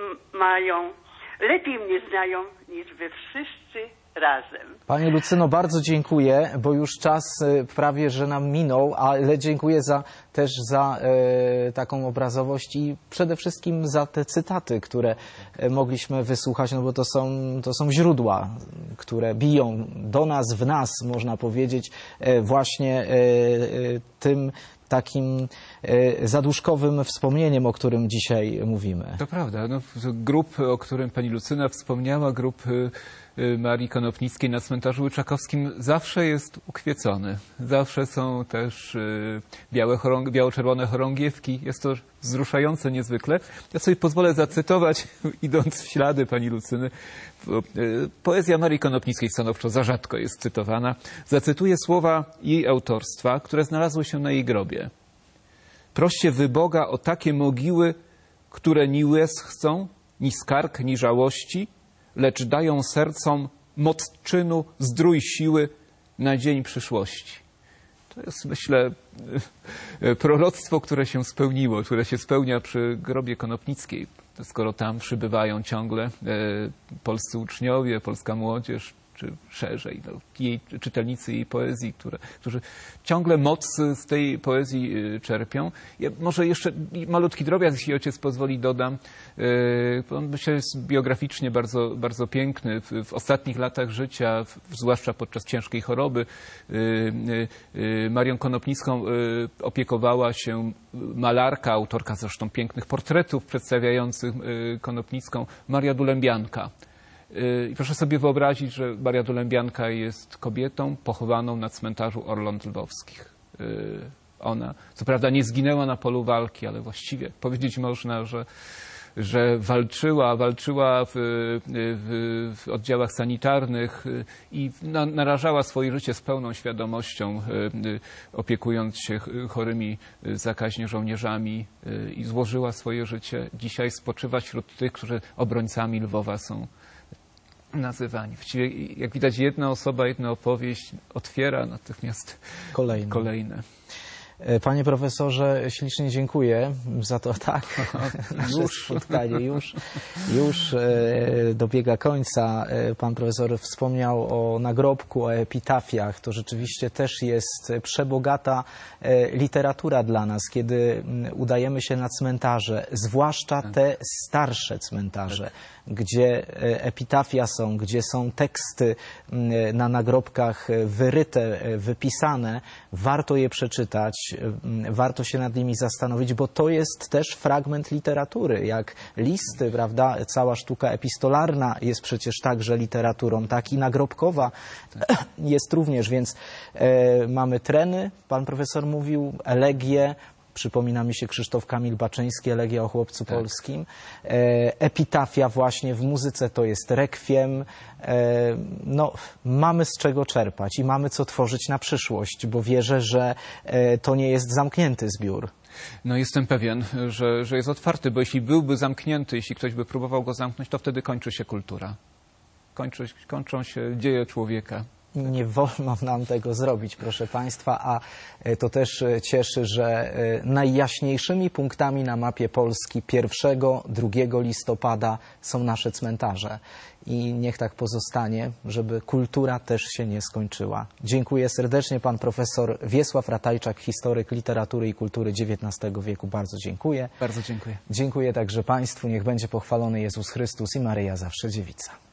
mnie znają niż wy wszyscy razem. Pani Lucyno, bardzo dziękuję, bo już czas prawie że nam minął, ale dziękuję też za taką obrazowość i przede wszystkim za te cytaty, które mogliśmy wysłuchać, no bo to są źródła, które biją do nas, w nas, można powiedzieć, właśnie tym takim zaduszkowym wspomnieniem, o którym dzisiaj mówimy. To prawda. No, grób, o którym pani Lucyna wspomniała, grób Marii Konopnickiej na cmentarzu łyczakowskim zawsze jest ukwiecony. Zawsze są też biało-czerwone chorągiewki. Jest to wzruszające niezwykle. Ja sobie pozwolę zacytować, idąc w ślady pani Lucyny. Poezja Marii Konopnickiej stanowczo za rzadko jest cytowana. Zacytuję słowa jej autorstwa, które znalazły się na jej grobie. Proście wy Boga o takie mogiły, które ni łez chcą, ni skarg, ni żałości, lecz dają sercom moc czynu, zdrój siły na dzień przyszłości. To jest, myślę, proroctwo, które się spełniło, które się spełnia przy grobie Konopnickiej. Skoro tam przybywają ciągle polscy uczniowie, polska młodzież, czy szerzej, jej czytelnicy jej poezji, którzy ciągle moc z tej poezji czerpią. Ja może jeszcze malutki drobiazg, jeśli ojciec pozwoli, dodam. On myślę jest biograficznie bardzo, bardzo piękny. W ostatnich latach życia, zwłaszcza podczas ciężkiej choroby, Marią Konopnicką opiekowała się malarka, autorka zresztą pięknych portretów przedstawiających Konopnicką, Maria Dulębianka. I proszę sobie wyobrazić, że Maria Dulębianka jest kobietą pochowaną na cmentarzu Orląt Lwowskich. Ona, co prawda, nie zginęła na polu walki, ale właściwie powiedzieć można, że walczyła w oddziałach sanitarnych i narażała swoje życie z pełną świadomością, opiekując się chorymi zakaźnie żołnierzami i złożyła swoje życie. Dzisiaj spoczywa wśród tych, którzy obrońcami Lwowa są nazywani. Właściwie, jak widać, jedna osoba, jedna opowieść otwiera natychmiast kolejne. Panie profesorze, ślicznie dziękuję za to, tak, nasze spotkanie już dobiega końca. Pan profesor wspomniał o nagrobku, o epitafiach. To rzeczywiście też jest przebogata literatura dla nas, kiedy udajemy się na cmentarze, zwłaszcza te starsze cmentarze, gdzie epitafia są, gdzie są teksty na nagrobkach wyryte, wypisane. Warto je przeczytać, warto się nad nimi zastanowić, bo to jest też fragment literatury, jak listy, prawda? Cała sztuka epistolarna jest przecież także literaturą, tak i nagrobkowa jest również, więc mamy treny, pan profesor mówił, elegie. Przypomina mi się Krzysztof Kamil Baczyński, Elegia o chłopcu polskim. Epitafia właśnie w muzyce to jest rekwiem. No, mamy z czego czerpać i mamy co tworzyć na przyszłość, bo wierzę, że to nie jest zamknięty zbiór. No jestem pewien, że jest otwarty, bo jeśli byłby zamknięty, jeśli ktoś by próbował go zamknąć, to wtedy kończy się kultura. Kończą się dzieje człowieka. Nie wolno nam tego zrobić, proszę Państwa, a to też cieszy, że najjaśniejszymi punktami na mapie Polski 1–2 listopada są nasze cmentarze. I niech tak pozostanie, żeby kultura też się nie skończyła. Dziękuję serdecznie. Pan profesor Wiesław Ratajczak, historyk literatury i kultury XIX wieku. Bardzo dziękuję. Bardzo dziękuję. Dziękuję także Państwu. Niech będzie pochwalony Jezus Chrystus i Maryja zawsze Dziewica.